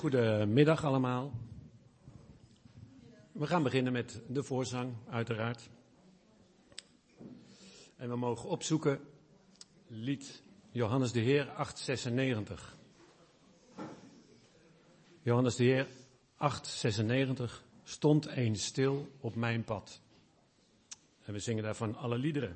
Goedemiddag allemaal. We gaan beginnen met de voorzang, uiteraard. En we mogen opzoeken lied Johannes de Heer 896. Johannes de Heer 896 stond eens stil op mijn pad. En we zingen daarvan alle liederen.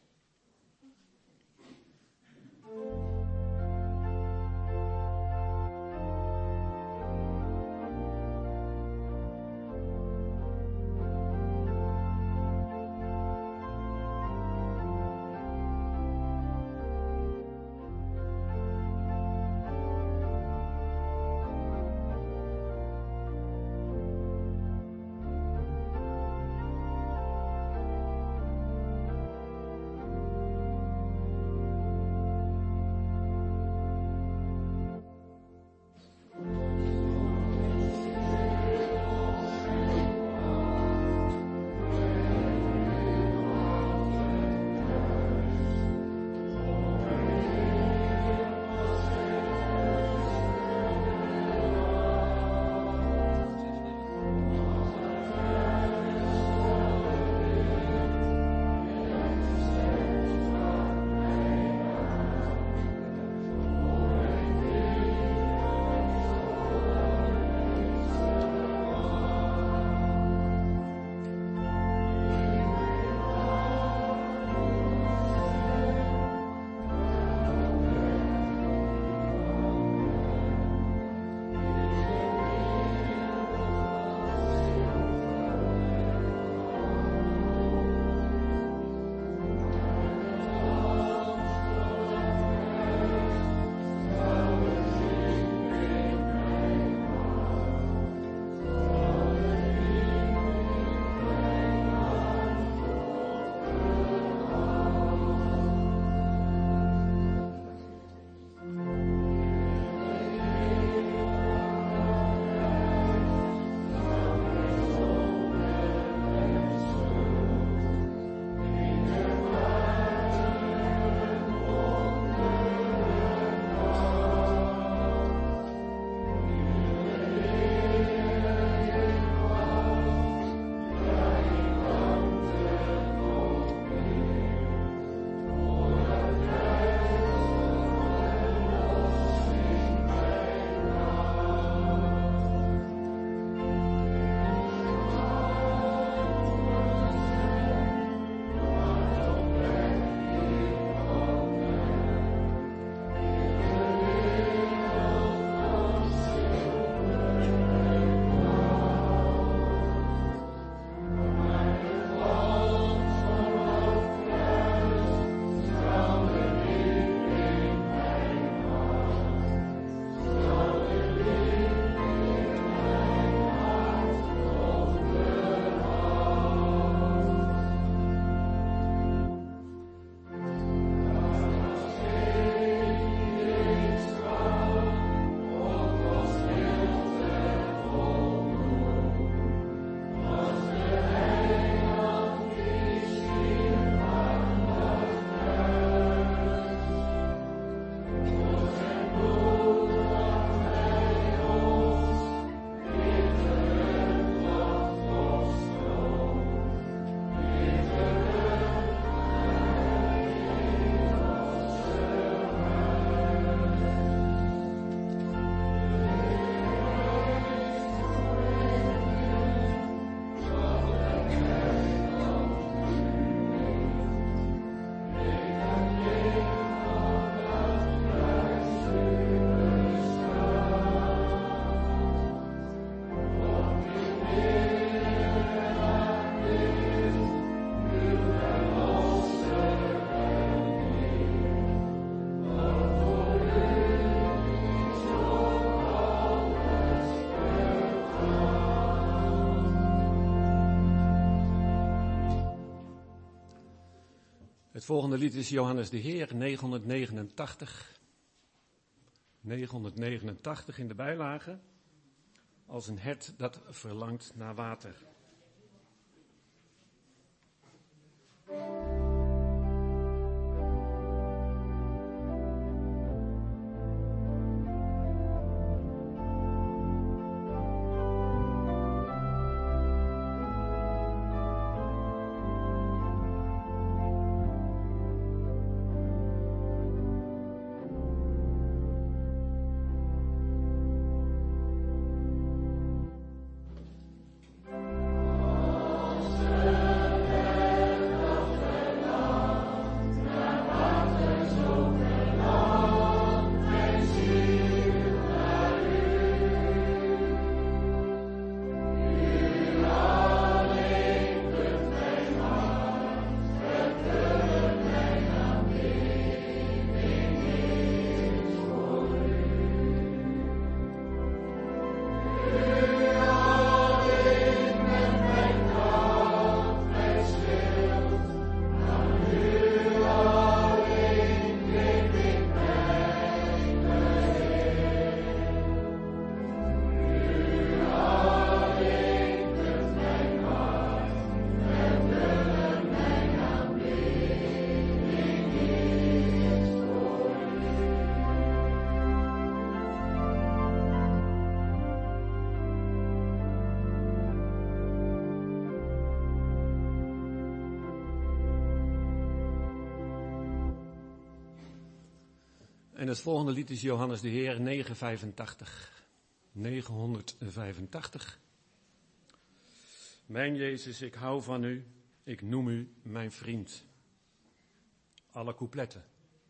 Het volgende lied is Johannes de Heer 989. 989 in de bijlage. Als een hert dat verlangt naar water. En het volgende lied is Johannes de Heer 985. 985. Mijn Jezus, ik hou van u, ik noem u mijn vriend. Alle coupletten.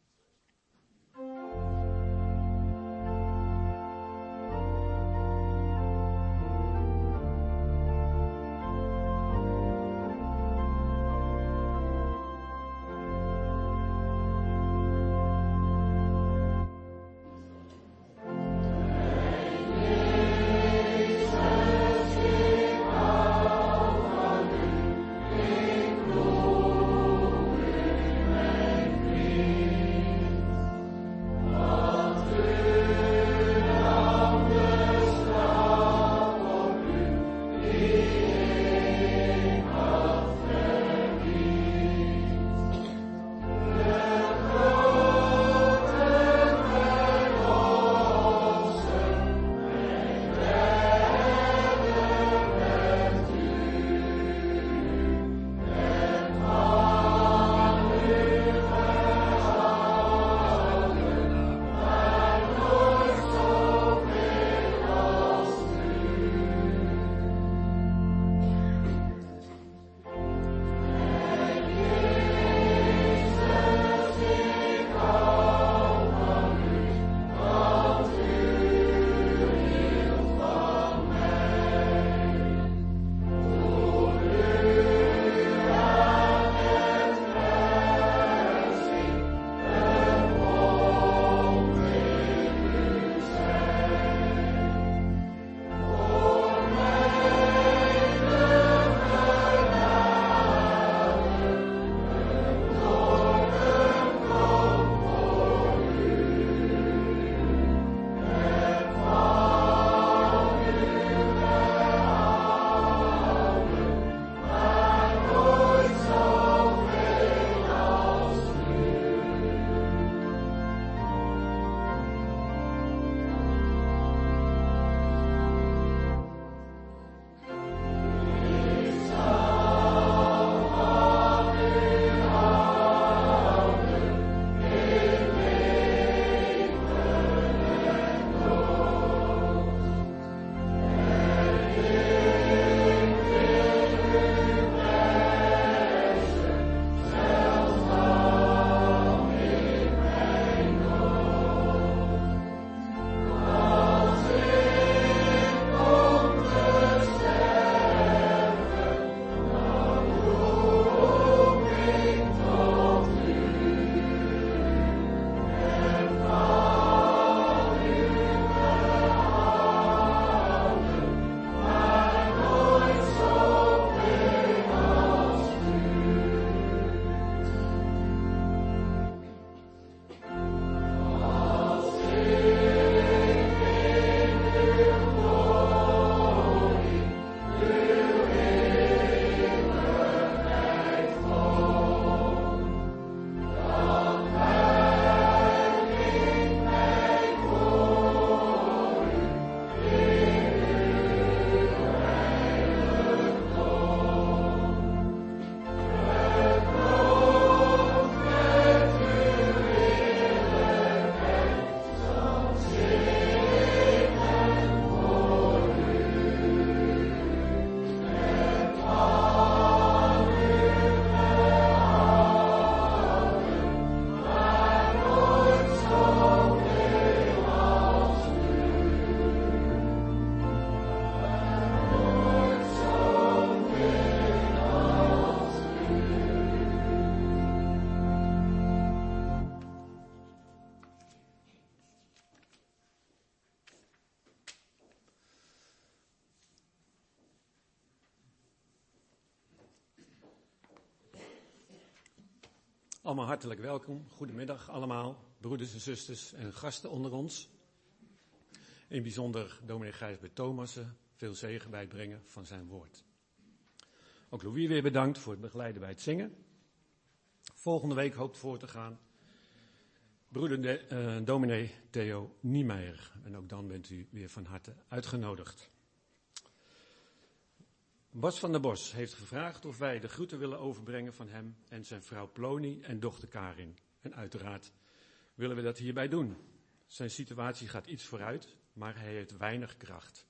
Allemaal hartelijk welkom. Goedemiddag allemaal, broeders en zusters en gasten onder ons. In bijzonder dominee Gijsbert Thomassen, veel zegen bij het brengen van zijn woord. Ook Louis weer bedankt voor het begeleiden bij het zingen. Volgende week hoopt voor te gaan broeder dominee Theo Niemeyer. En ook dan bent u weer van harte uitgenodigd. Bas van der Bos heeft gevraagd of wij de groeten willen overbrengen van hem en zijn vrouw Plony en dochter Karin. En uiteraard willen we dat hierbij doen. Zijn situatie gaat iets vooruit, maar hij heeft weinig kracht.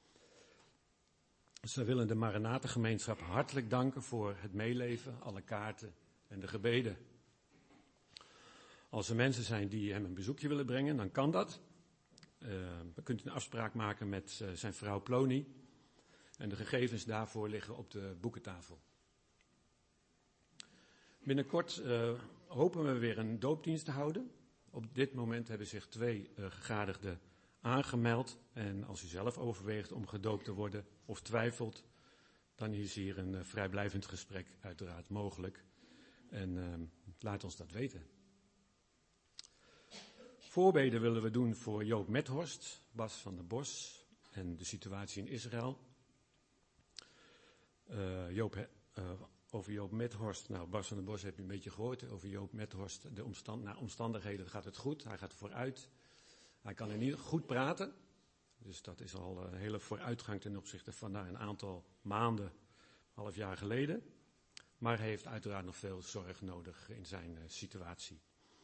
Ze willen de Maranatha-gemeenschap hartelijk danken voor het meeleven, alle kaarten en de gebeden. Als er mensen zijn die hem een bezoekje willen brengen, dan kan dat. Dan kunt u een afspraak maken met zijn vrouw Plony. En de gegevens daarvoor liggen op de boekentafel. Binnenkort hopen we weer een doopdienst te houden. Op dit moment hebben zich 2 gegadigden aangemeld. En als u zelf overweegt om gedoopt te worden of twijfelt, dan is hier een vrijblijvend gesprek uiteraard mogelijk. En laat ons dat weten. Voorbeden willen we doen voor Joop Methorst, Bas van der Bos en de situatie in Israël. Over Joop Methorst, nou Bas van der Bos heb je een beetje gehoord. Over Joop Methorst, naar omstandigheden gaat het goed, hij gaat vooruit. Hij kan in ieder geval goed praten, dus dat is al een hele vooruitgang ten opzichte van een aantal maanden, half jaar geleden. Maar hij heeft uiteraard nog veel zorg nodig in zijn situatie.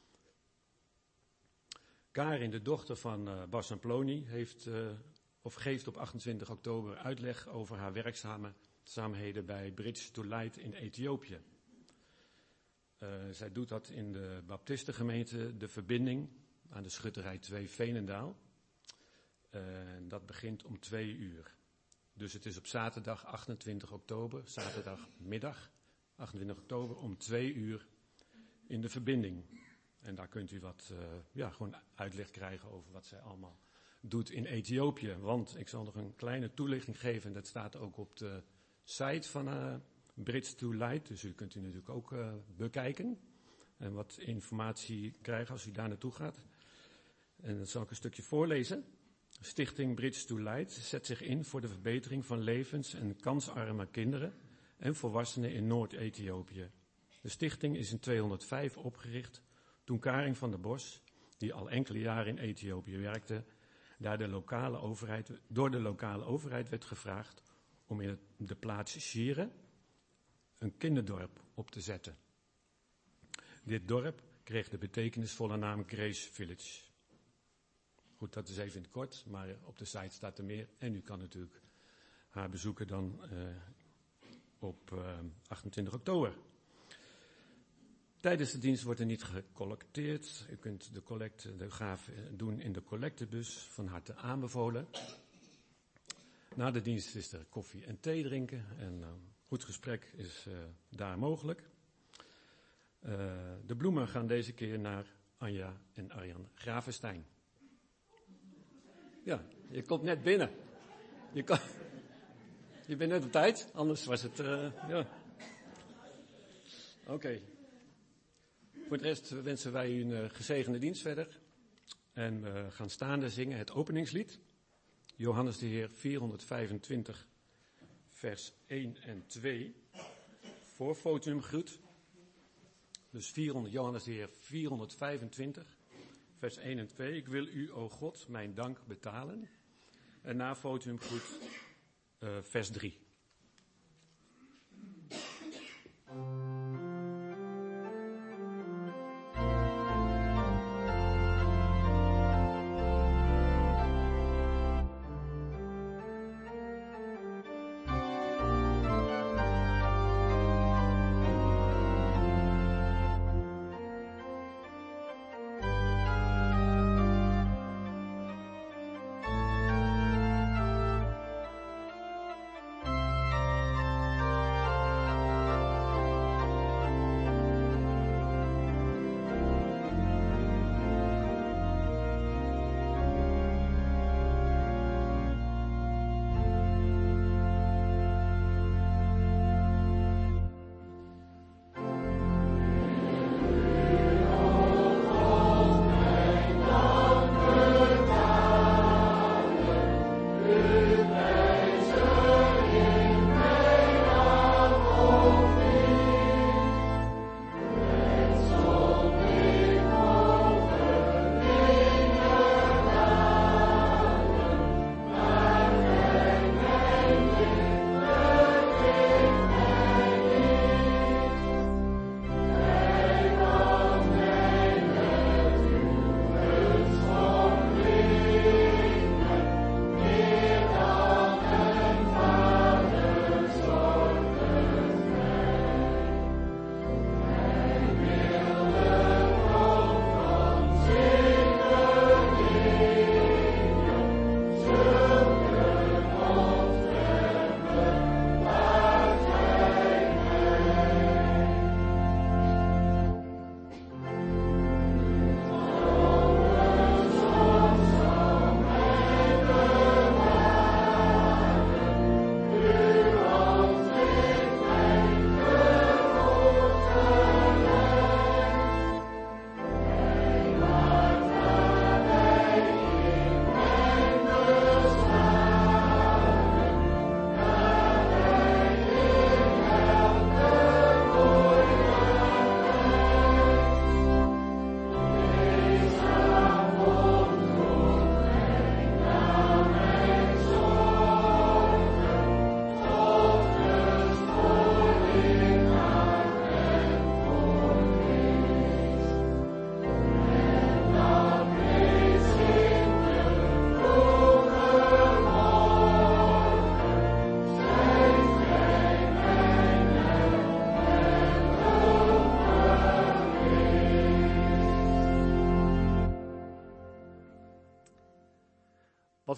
Karin, de dochter van Bas en Plony, geeft op 28 oktober uitleg over haar werkzaamheden bij Bridge to Light in Ethiopië. Zij doet dat in de baptistengemeente De Verbinding aan de Schutterij 2 Veenendaal. Dat begint om 2 uur. Dus het is op zaterdag 28 oktober, zaterdagmiddag 28 oktober om 2 uur in De Verbinding. En daar kunt u gewoon uitleg krijgen over wat zij allemaal doet in Ethiopië. Want ik zal nog een kleine toelichting geven. En dat staat ook op de site van Bridge to Light. Dus u kunt u natuurlijk ook bekijken. En wat informatie krijgen als u daar naartoe gaat. En dat zal ik een stukje voorlezen. Stichting Bridge to Light zet zich in voor de verbetering van levens- en kansarme kinderen en volwassenen in Noord-Ethiopië. De stichting is in 205 opgericht toen Karin van der Bos, die al enkele jaren in Ethiopië werkte, door de lokale overheid werd gevraagd om in de plaats Shire een kinderdorp op te zetten. Dit dorp kreeg de betekenisvolle naam Grace Village. Goed, dat is even in het kort, maar op de site staat er meer. En u kan natuurlijk haar bezoeken dan op 28 oktober. Tijdens de dienst wordt er niet gecollecteerd. U kunt de gave doen in de collectebus, van harte aanbevolen. Na de dienst is er koffie en thee drinken en goed gesprek is daar mogelijk. De bloemen gaan deze keer naar Anja en Arjan Gravenstein. Ja, je komt net binnen. Je bent net op tijd, anders was het... Oké. Voor de rest wensen wij u een gezegende dienst verder. En we gaan staande zingen het openingslied. Johannes de Heer 425, vers 1 en 2. Voor Fotium groet. Dus Johannes de Heer 425, vers 1 en 2. Ik wil u, o God, mijn dank betalen. En na Fotium groet, vers 3.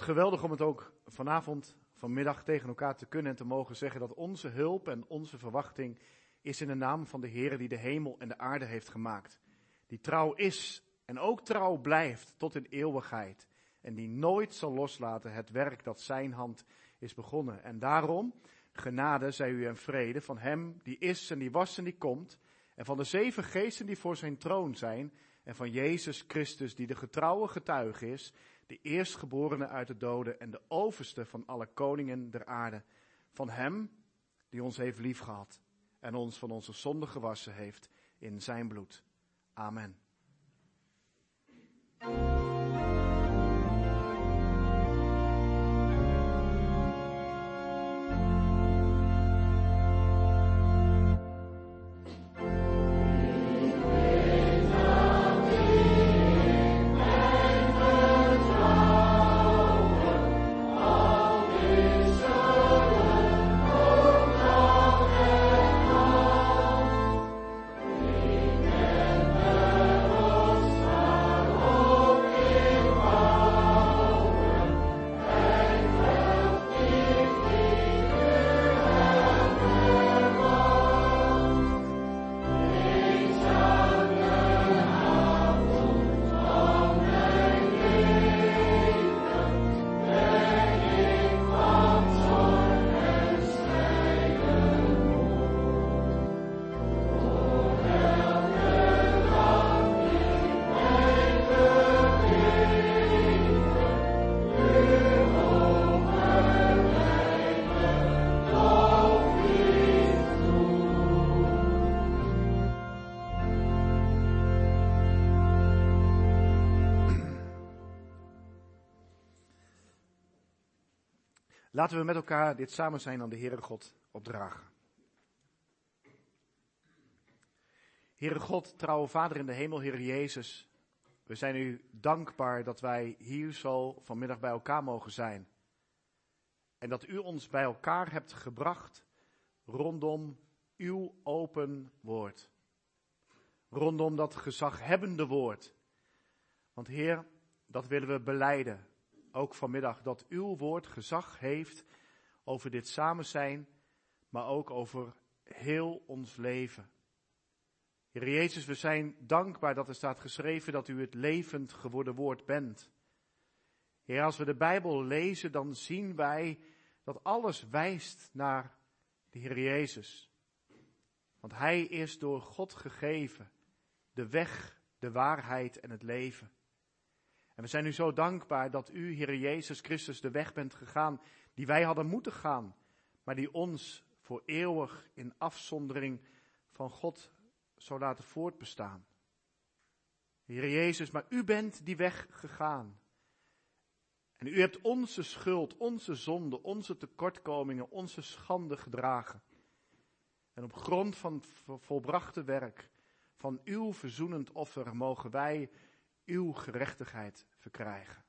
Wat geweldig om het ook vanmiddag tegen elkaar te kunnen en te mogen zeggen dat onze hulp en onze verwachting is in de naam van de Heere die de hemel en de aarde heeft gemaakt. Die trouw is en ook trouw blijft tot in eeuwigheid. En die nooit zal loslaten het werk dat zijn hand is begonnen. En daarom, genade zij u en vrede van hem die is en die was en die komt. En van de 7 geesten die voor zijn troon zijn. En van Jezus Christus die de getrouwe getuige is. De eerstgeborene uit de doden en de overste van alle koningen der aarde. Van hem die ons heeft liefgehad. En ons van onze zonde gewassen heeft in zijn bloed. Amen. Laten we met elkaar dit samen zijn aan de Heere God opdragen. Heere God, trouwe Vader in de hemel, Heere Jezus, we zijn u dankbaar dat wij hier zo vanmiddag bij elkaar mogen zijn. En dat u ons bij elkaar hebt gebracht rondom uw open woord. Rondom dat gezaghebbende woord. Want Heer, dat willen we belijden. Ook vanmiddag, dat uw woord gezag heeft over dit samen zijn, maar ook over heel ons leven. Heer Jezus, we zijn dankbaar dat er staat geschreven dat u het levend geworden woord bent. Heer, als we de Bijbel lezen, dan zien wij dat alles wijst naar de Heer Jezus. Want hij is door God gegeven, de weg, de waarheid en het leven. En we zijn u zo dankbaar dat u, Heer Jezus Christus, de weg bent gegaan die wij hadden moeten gaan, maar die ons voor eeuwig in afzondering van God zou laten voortbestaan. Heer Jezus, maar u bent die weg gegaan. En u hebt onze schuld, onze zonde, onze tekortkomingen, onze schande gedragen. En op grond van het volbrachte werk van uw verzoenend offer mogen wij uw gerechtigheid verkrijgen.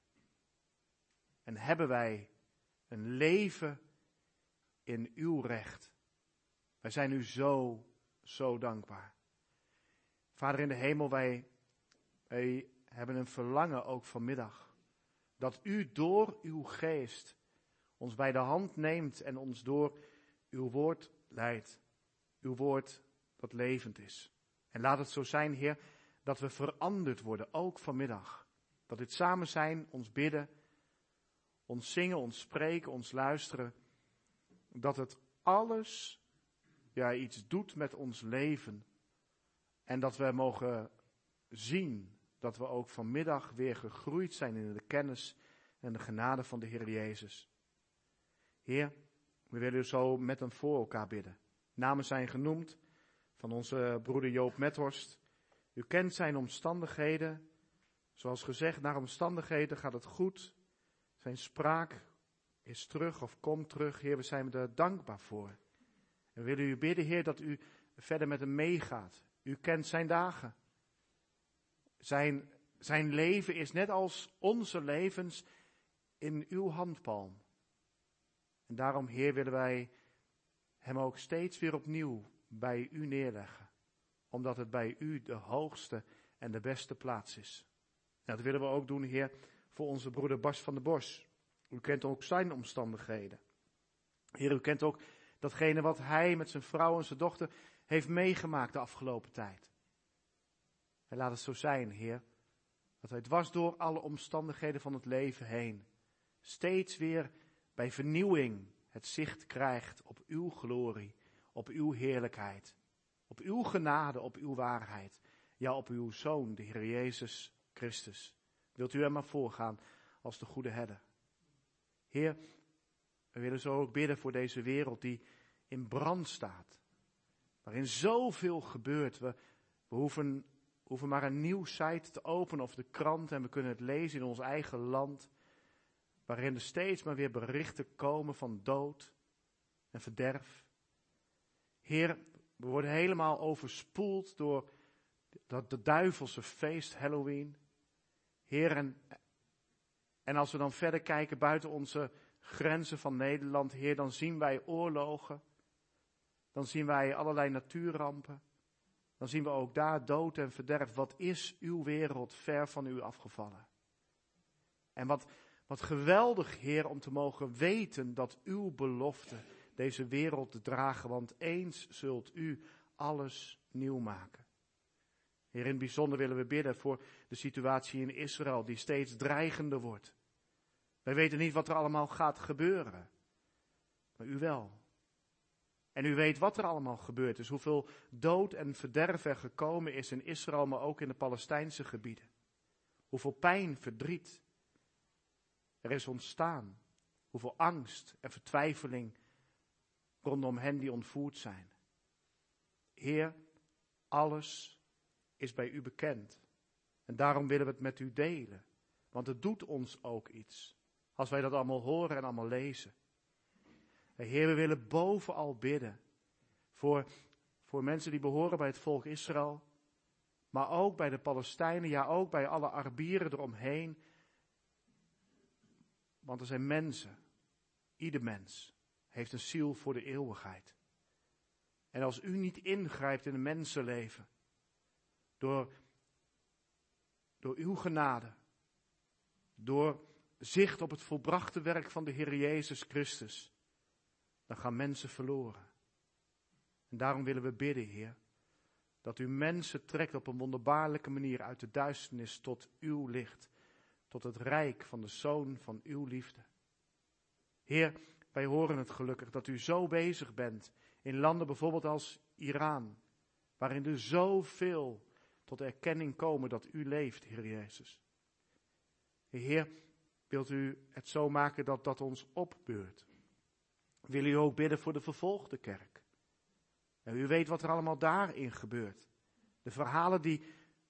En hebben wij een leven in uw recht. Wij zijn u zo dankbaar. Vader in de hemel, wij hebben een verlangen ook vanmiddag. Dat u door uw geest ons bij de hand neemt en ons door uw woord leidt. Uw woord dat levend is. En laat het zo zijn, Heer, dat we veranderd worden, ook vanmiddag. Dat dit samen zijn, ons bidden, ons zingen, ons spreken, ons luisteren. Dat het alles iets doet met ons leven. En dat we mogen zien dat we ook vanmiddag weer gegroeid zijn in de kennis en de genade van de Heer Jezus. Heer, we willen u zo met hem voor elkaar bidden. Namen zijn genoemd van onze broeder Joop Methorst. U kent zijn omstandigheden. Zoals gezegd, naar omstandigheden gaat het goed. Zijn spraak is terug of komt terug. Heer, we zijn er dankbaar voor. En we willen u bidden, Heer, dat u verder met hem meegaat. U kent zijn dagen. Zijn leven is net als onze levens in uw handpalm. En daarom, Heer, willen wij hem ook steeds weer opnieuw bij u neerleggen. Omdat het bij u de hoogste en de beste plaats is. En dat willen we ook doen, Heer, voor onze broeder Bas van der Bos. U kent ook zijn omstandigheden. Heer, u kent ook datgene wat hij met zijn vrouw en zijn dochter heeft meegemaakt de afgelopen tijd. En laat het zo zijn, Heer, dat wij dwars door alle omstandigheden van het leven heen steeds weer bij vernieuwing het zicht krijgt op uw glorie, op uw heerlijkheid, op uw genade, op uw waarheid. Ja, op uw Zoon, de Heer Jezus Christus. Wilt u hem maar voorgaan als de goede herder. Heer, we willen zo ook bidden voor deze wereld die in brand staat. Waarin zoveel gebeurt. We hoeven maar een nieuw site te openen of de krant en we kunnen het lezen in ons eigen land. Waarin er steeds maar weer berichten komen van dood en verderf. Heer, we worden helemaal overspoeld door dat duivelse feest Halloween. Heer, en als we dan verder kijken buiten onze grenzen van Nederland, Heer, dan zien wij oorlogen. Dan zien wij allerlei natuurrampen. Dan zien we ook daar dood en verderf. Wat is uw wereld ver van u afgevallen? En wat geweldig, Heer, om te mogen weten dat uw belofte deze wereld dragen. Want eens zult u alles nieuw maken. Heer, in het bijzonder willen we bidden voor de situatie in Israël die steeds dreigender wordt. Wij weten niet wat er allemaal gaat gebeuren. Maar u wel. En u weet wat er allemaal gebeurd is. Hoeveel dood en verderf er gekomen is in Israël, maar ook in de Palestijnse gebieden. Hoeveel pijn, verdriet er is ontstaan. Hoeveel angst en vertwijfeling rondom hen die ontvoerd zijn. Heer, alles is bij u bekend. En daarom willen we het met u delen. Want het doet ons ook iets. Als wij dat allemaal horen en allemaal lezen. En Heer, we willen bovenal bidden. Voor mensen die behoren bij het volk Israël. Maar ook bij de Palestijnen. Ja, ook bij alle Arabieren eromheen. Want er zijn mensen. Ieder mens heeft een ziel voor de eeuwigheid. En als u niet ingrijpt in een mensenleven. Door uw genade. Door zicht op het volbrachte werk van de Heer Jezus Christus. Dan gaan mensen verloren. En daarom willen we bidden, Heer. Dat u mensen trekt op een wonderbaarlijke manier uit de duisternis tot uw licht. Tot het rijk van de Zoon van uw liefde. Heer, wij horen het gelukkig dat u zo bezig bent. In landen bijvoorbeeld als Iran. Waarin er zoveel tot erkenning komen dat u leeft, Heer Jezus. Heer, wilt u het zo maken dat dat ons opbeurt? Wil u ook bidden voor de vervolgde kerk? En u weet wat er allemaal daarin gebeurt. De verhalen die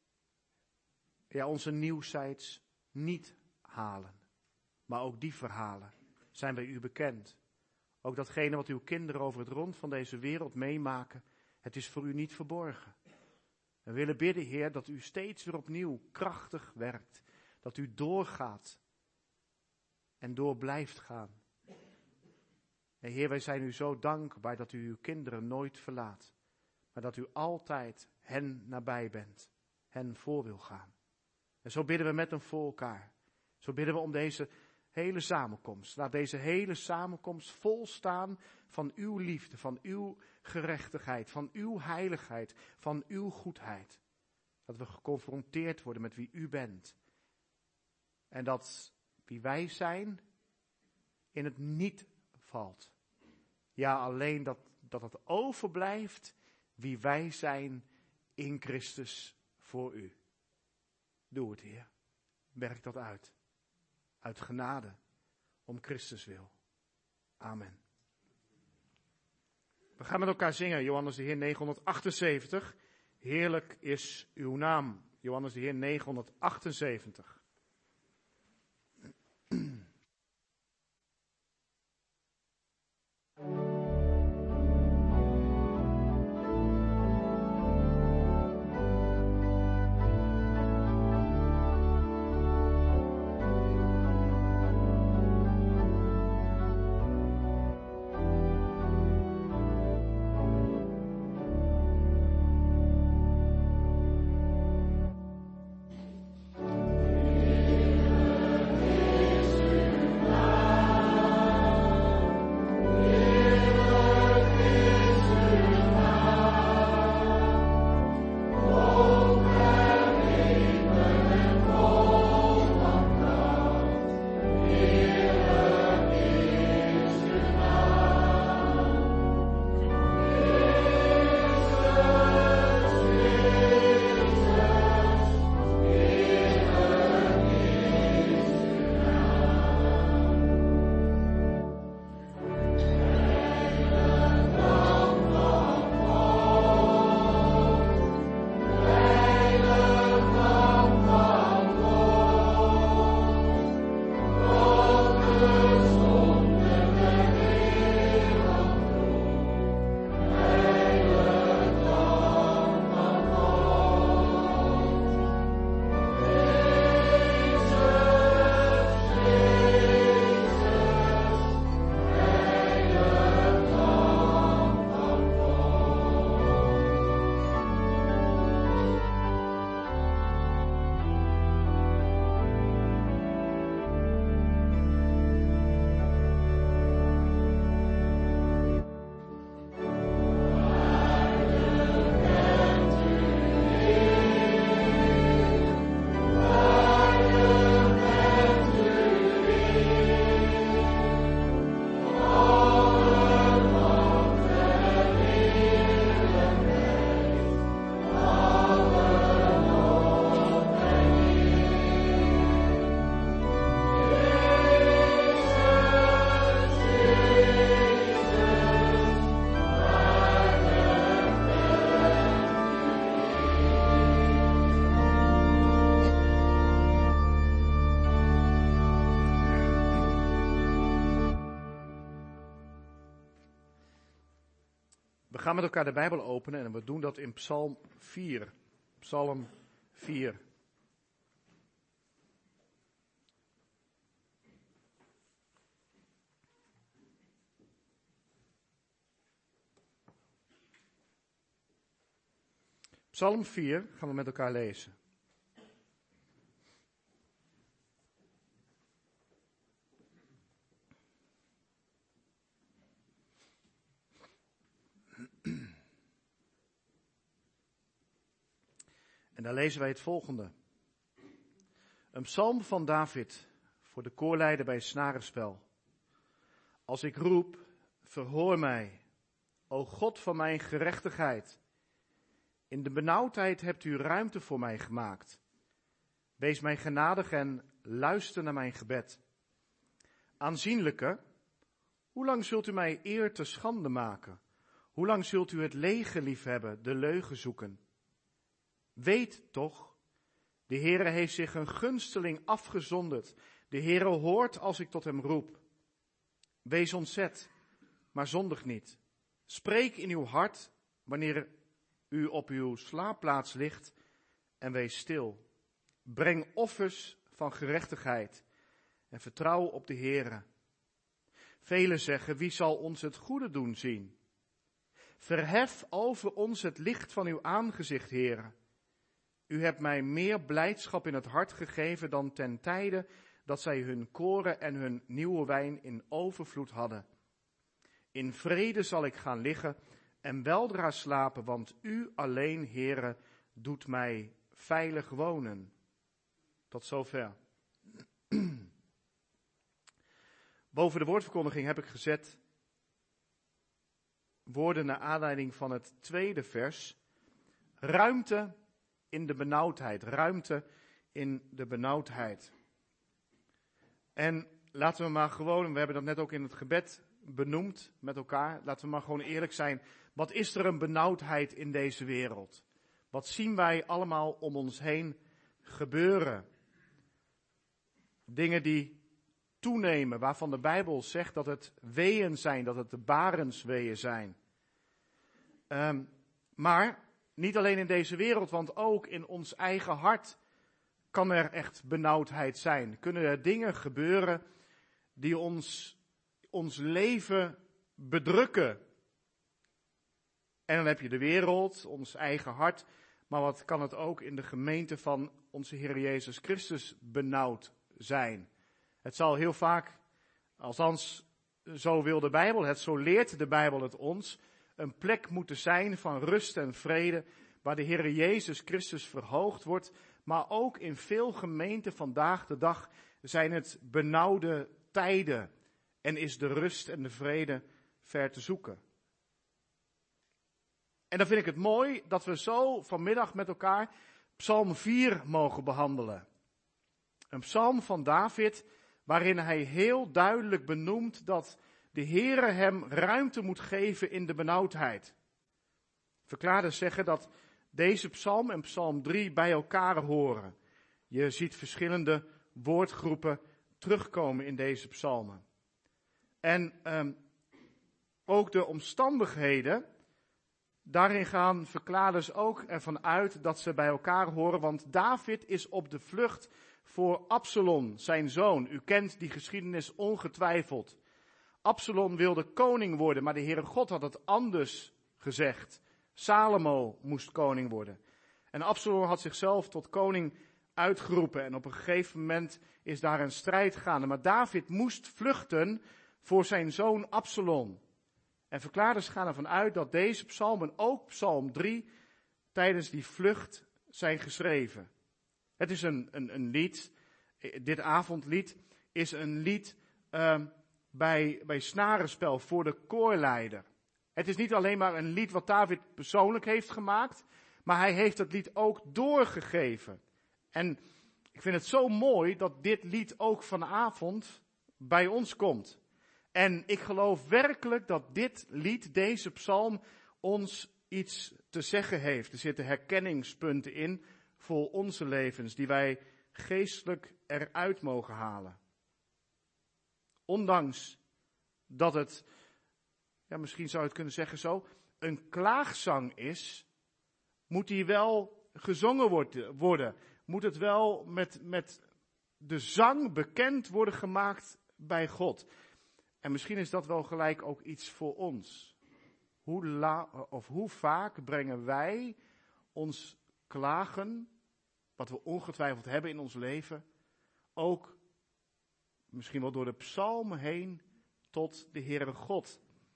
onze nieuwsites niet halen. Maar ook die verhalen zijn bij u bekend. Ook datgene wat uw kinderen over het rond van deze wereld meemaken, het is voor u niet verborgen. We willen bidden, Heer, dat u steeds weer opnieuw krachtig werkt. Dat u doorgaat en door blijft gaan. En Heer, wij zijn u zo dankbaar dat u uw kinderen nooit verlaat. Maar dat u altijd hen nabij bent. Hen voor wil gaan. En zo bidden we met hem voor elkaar. Zo bidden we om deze hele samenkomst. Laat deze hele samenkomst vol staan van uw liefde, van uw gerechtigheid, van uw heiligheid, van uw goedheid. Dat we geconfronteerd worden met wie u bent. En dat wie wij zijn in het niet valt. Ja, alleen dat het overblijft wie wij zijn in Christus voor u. Doe het, Heer. Werk dat uit. Uit genade. Om Christus wil. Amen. We gaan met elkaar zingen. Johannes de Heer 978. Heerlijk is uw naam. Johannes de Heer 978. We gaan met elkaar de Bijbel openen en we doen dat in Psalm 4. Psalm 4. Psalm 4 gaan we met elkaar lezen. En daar lezen wij het volgende. Een psalm van David voor de koorleider bij snarenspel. Als ik roep, verhoor mij, o God van mijn gerechtigheid. In de benauwdheid hebt u ruimte voor mij gemaakt. Wees mij genadig en luister naar mijn gebed. Aanzienlijke, hoe lang zult u mij eer te schande maken? Hoe lang zult u het lege liefhebben, de leugen zoeken? Weet toch, de Heere heeft zich een gunsteling afgezonderd. De Heere hoort als ik tot hem roep. Wees ontzet, maar zondig niet. Spreek in uw hart wanneer u op uw slaapplaats ligt en wees stil. Breng offers van gerechtigheid en vertrouw op de Heere. Velen zeggen, wie zal ons het goede doen zien? Verhef over ons het licht van uw aangezicht, Heere. U hebt mij meer blijdschap in het hart gegeven dan ten tijde dat zij hun koren en hun nieuwe wijn in overvloed hadden. In vrede zal ik gaan liggen en weldra slapen, want u alleen, Heere, doet mij veilig wonen. Tot zover. Boven de woordverkondiging heb ik gezet woorden naar aanleiding van het tweede vers. Ruimte in de benauwdheid. Ruimte in de benauwdheid. En laten we maar gewoon, we hebben dat net ook in het gebed benoemd met elkaar. Laten we maar gewoon eerlijk zijn. Wat is er een benauwdheid in deze wereld? Wat zien wij allemaal om ons heen gebeuren? Dingen die toenemen, waarvan de Bijbel zegt dat het weeën zijn, dat het de barensweeën zijn. Maar niet alleen in deze wereld, want ook in ons eigen hart kan er echt benauwdheid zijn. Kunnen er dingen gebeuren die ons leven bedrukken. En dan heb je de wereld, ons eigen hart, maar wat kan het ook in de gemeente van onze Heer Jezus Christus benauwd zijn. Het zal heel vaak, althans zo wil de Bijbel het, zo leert de Bijbel het ons, een plek moeten zijn van rust en vrede, waar de Heer Jezus Christus verhoogd wordt, maar ook in veel gemeenten vandaag de dag zijn het benauwde tijden en is de rust en de vrede ver te zoeken. En dan vind ik het mooi dat we zo vanmiddag met elkaar Psalm 4 mogen behandelen. Een psalm van David waarin hij heel duidelijk benoemt dat de Heere hem ruimte moet geven in de benauwdheid. Verklaarders zeggen dat deze psalm en psalm 3 bij elkaar horen. Je ziet verschillende woordgroepen terugkomen in deze psalmen. En ook de omstandigheden, daarin gaan verklaarders ook ervan uit dat ze bij elkaar horen, want David is op de vlucht voor Absalom, zijn zoon. U kent die geschiedenis ongetwijfeld. Absalom wilde koning worden, maar de Heere God had het anders gezegd. Salomo moest koning worden. En Absalom had zichzelf tot koning uitgeroepen en op een gegeven moment is daar een strijd gaande. Maar David moest vluchten voor zijn zoon Absalom. En verklaarders gaan ervan uit dat deze psalmen, ook psalm 3, tijdens die vlucht zijn geschreven. Het is een lied, dit avondlied is een lied bij snarenspel voor de koorleider. Het is niet alleen maar een lied wat David persoonlijk heeft gemaakt, maar hij heeft het lied ook doorgegeven. En ik vind het zo mooi dat dit lied ook vanavond bij ons komt. En ik geloof werkelijk dat dit lied, deze psalm, ons iets te zeggen heeft. Er zitten herkenningspunten in voor onze levens, die wij geestelijk eruit mogen halen. Ondanks dat het, ja, misschien zou je het kunnen zeggen zo, een klaagzang is, moet die wel gezongen worden. Moet het wel met de zang bekend worden gemaakt bij God. En misschien is dat wel gelijk ook iets voor ons. Hoe vaak brengen wij ons klagen, wat we ongetwijfeld hebben in ons leven, ook misschien wel door de psalmen heen tot de Heere God.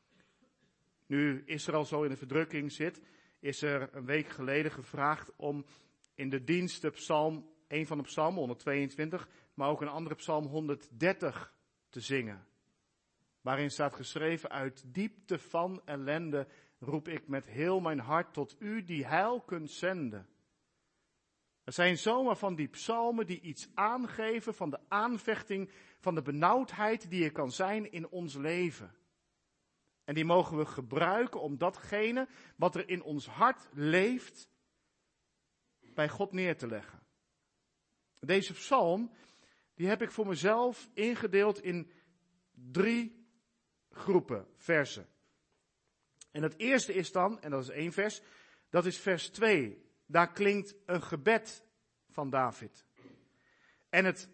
Nu Israël zo in de verdrukking zit, is er een week geleden gevraagd om in de dienst de psalm, een van de psalmen, 122, maar ook een andere psalm 130 te zingen. Waarin staat geschreven, uit diepte van ellende roep ik met heel mijn hart tot u die heil kunt zenden. Er zijn zomaar van die psalmen die iets aangeven van de aanvechting, van de benauwdheid die er kan zijn in ons leven. En die mogen we gebruiken om datgene wat er in ons hart leeft bij God neer te leggen. Deze psalm, die heb ik voor mezelf ingedeeld in 3 groepen versen. En het eerste is dan, en dat is 1 vers, dat is vers 2. Daar klinkt een gebed van David. En het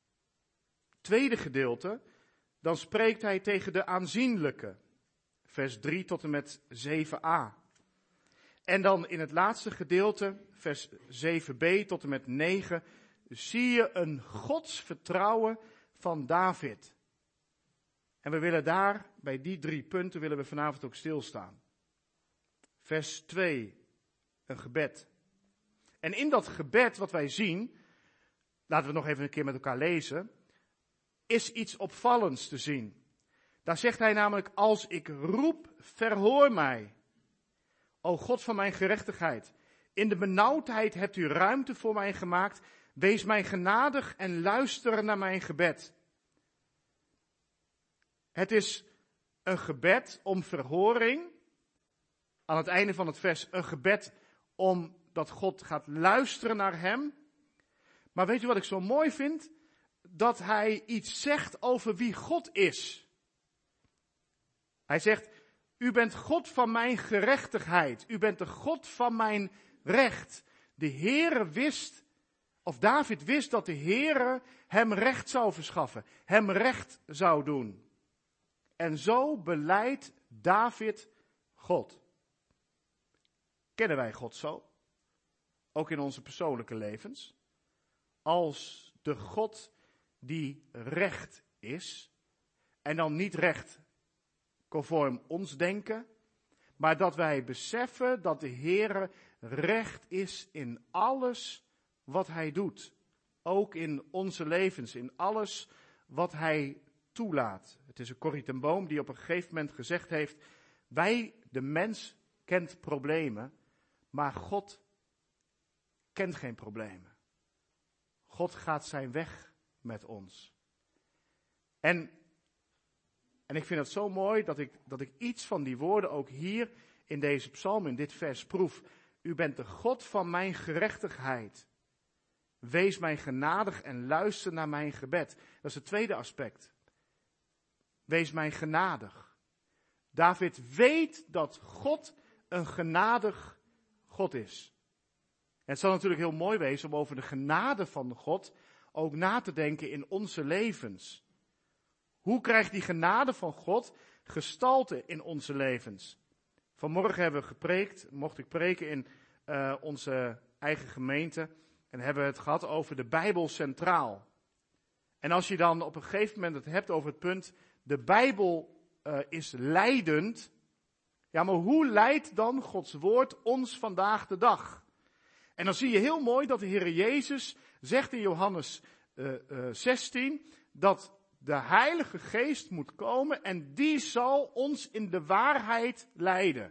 tweede gedeelte, dan spreekt hij tegen de aanzienlijke. Vers 3 tot en met 7a. En dan in het laatste gedeelte, vers 7b tot en met 9, zie je een godsvertrouwen van David. En we willen daar, bij die 3 punten, willen we vanavond ook stilstaan. Vers 2, een gebed. En in dat gebed wat wij zien, laten we nog even een keer met elkaar lezen, is iets opvallends te zien. Daar zegt hij namelijk, als ik roep, verhoor mij. O God van mijn gerechtigheid, in de benauwdheid hebt u ruimte voor mij gemaakt. Wees mij genadig en luister naar mijn gebed. Het is een gebed om verhoring. Aan het einde van het vers een gebed omdat God gaat luisteren naar hem. Maar weet u wat ik zo mooi vind? Dat hij iets zegt over wie God is. Hij zegt, u bent God van mijn gerechtigheid. U bent de God van mijn recht. De Heere wist, of David wist dat de Heere hem recht zou verschaffen. Hem recht zou doen. En zo belijdt David God. Kennen wij God zo? Ook in onze persoonlijke levens. Als de God die recht is. En dan niet recht conform ons denken. Maar dat wij beseffen dat de Heere recht is in alles wat hij doet. Ook in onze levens, in alles wat hij toelaat. Het is een Corrie ten Boom die op een gegeven moment gezegd heeft, de mens kent problemen, maar God kent geen problemen. God gaat zijn weg met ons. En ik vind het zo mooi dat ik iets van die woorden ook hier in deze psalm, in dit vers proef. U bent de God van mijn gerechtigheid. Wees mij genadig en luister naar mijn gebed. Dat is het tweede aspect. Wees mij genadig. David weet dat God een genadig God is. En het zal natuurlijk heel mooi wezen om over de genade van God ook na te denken in onze levens. Hoe krijgt die genade van God gestalte in onze levens? Vanmorgen hebben we gepreekt, mocht ik preken in onze eigen gemeente. En hebben we het gehad over de Bijbel centraal. En als je dan op een gegeven moment het hebt over het punt, de Bijbel is leidend. Ja, maar hoe leidt dan Gods woord ons vandaag de dag? En dan zie je heel mooi dat de Heer Jezus zegt in Johannes 16, dat de Heilige Geest moet komen en die zal ons in de waarheid leiden.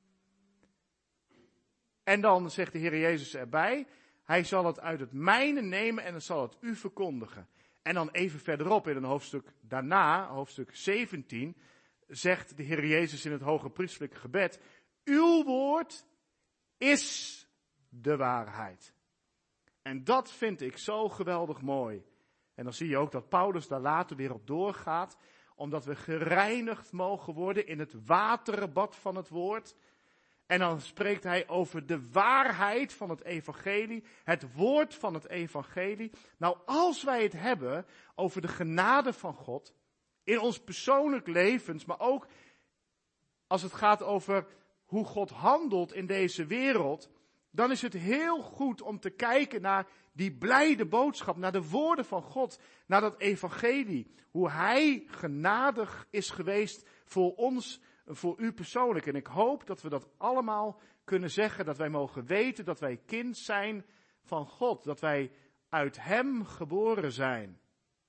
En dan zegt de Heer Jezus erbij, hij zal het uit het mijne nemen en dan zal het u verkondigen. En dan even verderop in een hoofdstuk daarna, hoofdstuk 17, zegt de Heer Jezus in het hoge priesterlijke gebed, uw woord is de waarheid. En dat vind ik zo geweldig mooi. En dan zie je ook dat Paulus daar later weer op doorgaat, omdat we gereinigd mogen worden in het waterbad van het woord. En dan spreekt hij over de waarheid van het evangelie, het woord van het evangelie. Nou, als wij het hebben over de genade van God, in ons persoonlijk levens, maar ook als het gaat over hoe God handelt in deze wereld, dan is het heel goed om te kijken naar die blijde boodschap, naar de woorden van God, naar dat evangelie. Hoe hij genadig is geweest voor ons, voor u persoonlijk. En ik hoop dat we dat allemaal kunnen zeggen, dat wij mogen weten dat wij kind zijn van God, dat wij uit hem geboren zijn.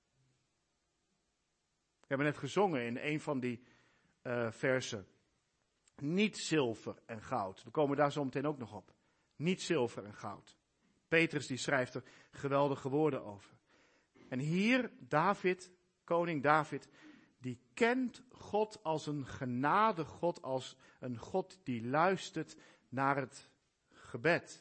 We hebben net gezongen in een van die versen. Niet zilver en goud. We komen daar zo meteen ook nog op. Niet zilver en goud. Petrus die schrijft er geweldige woorden over. En hier David, koning David, die kent God als een genade God, als een God die luistert naar het gebed.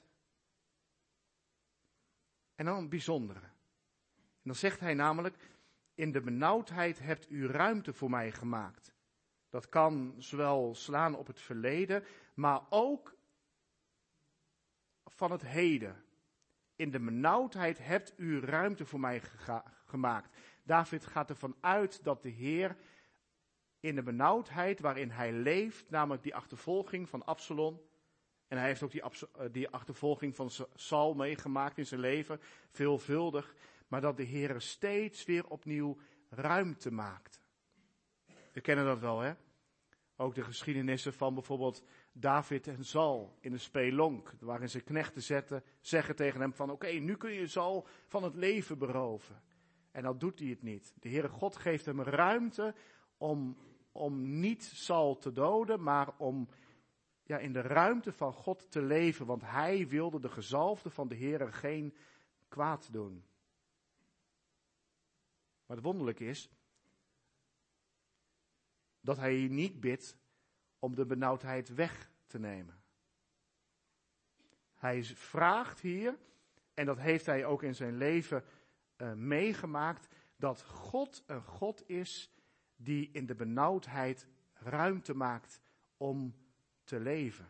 En dan een bijzondere. En dan zegt hij namelijk, in de benauwdheid hebt u ruimte voor mij gemaakt. Dat kan zowel slaan op het verleden, maar ook van het heden. In de benauwdheid hebt u ruimte voor mij gemaakt. David gaat ervan uit dat de Heer in de benauwdheid waarin hij leeft, namelijk die achtervolging van Absalom, en hij heeft ook die achtervolging van Saul meegemaakt in zijn leven, veelvuldig, maar dat de Heer steeds weer opnieuw ruimte maakt. We kennen dat wel, hè? Ook de geschiedenissen van bijvoorbeeld David en Saul in de spelonk, waarin zijn knechten zeggen tegen hem van oké, nu kun je Saul van het leven beroven. En dan doet hij het niet. De Heere God geeft hem ruimte om niet Saul te doden, maar om in de ruimte van God te leven, want hij wilde de gezalfde van de Heere geen kwaad doen. Maar het wonderlijke is dat hij hier niet bidt om de benauwdheid weg te nemen. Hij vraagt hier, en dat heeft hij ook in zijn leven meegemaakt, dat God een God is die in de benauwdheid ruimte maakt om te leven.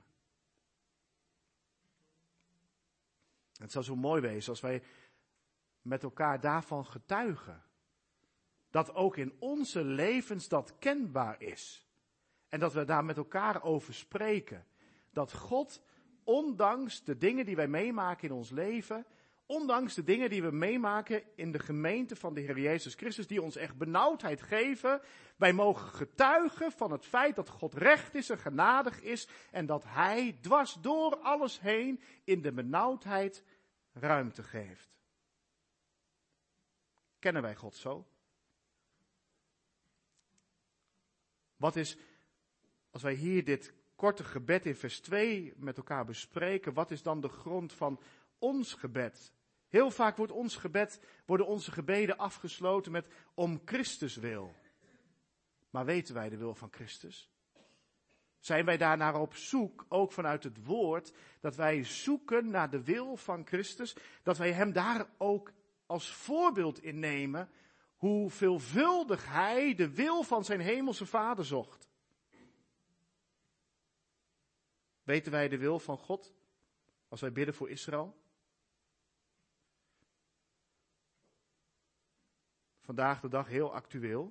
Het zou zo mooi wezen als wij met elkaar daarvan getuigen. Dat ook in onze levens dat kenbaar is. En dat we daar met elkaar over spreken. Dat God, ondanks de dingen die wij meemaken in ons leven, ondanks de dingen die we meemaken in de gemeente van de Heer Jezus Christus, die ons echt benauwdheid geven, wij mogen getuigen van het feit dat God recht is en genadig is en dat Hij dwars door alles heen in de benauwdheid ruimte geeft. Kennen wij God zo? Wat is, als wij hier dit korte gebed in vers 2 met elkaar bespreken, wat is dan de grond van ons gebed? Heel vaak worden onze gebeden afgesloten met om Christus wil. Maar weten wij de wil van Christus? Zijn wij daarnaar op zoek, ook vanuit het woord, dat wij zoeken naar de wil van Christus, dat wij hem daar ook als voorbeeld in nemen, hoe veelvuldig hij de wil van zijn hemelse Vader zocht. Weten wij de wil van God als wij bidden voor Israël? Vandaag de dag heel actueel.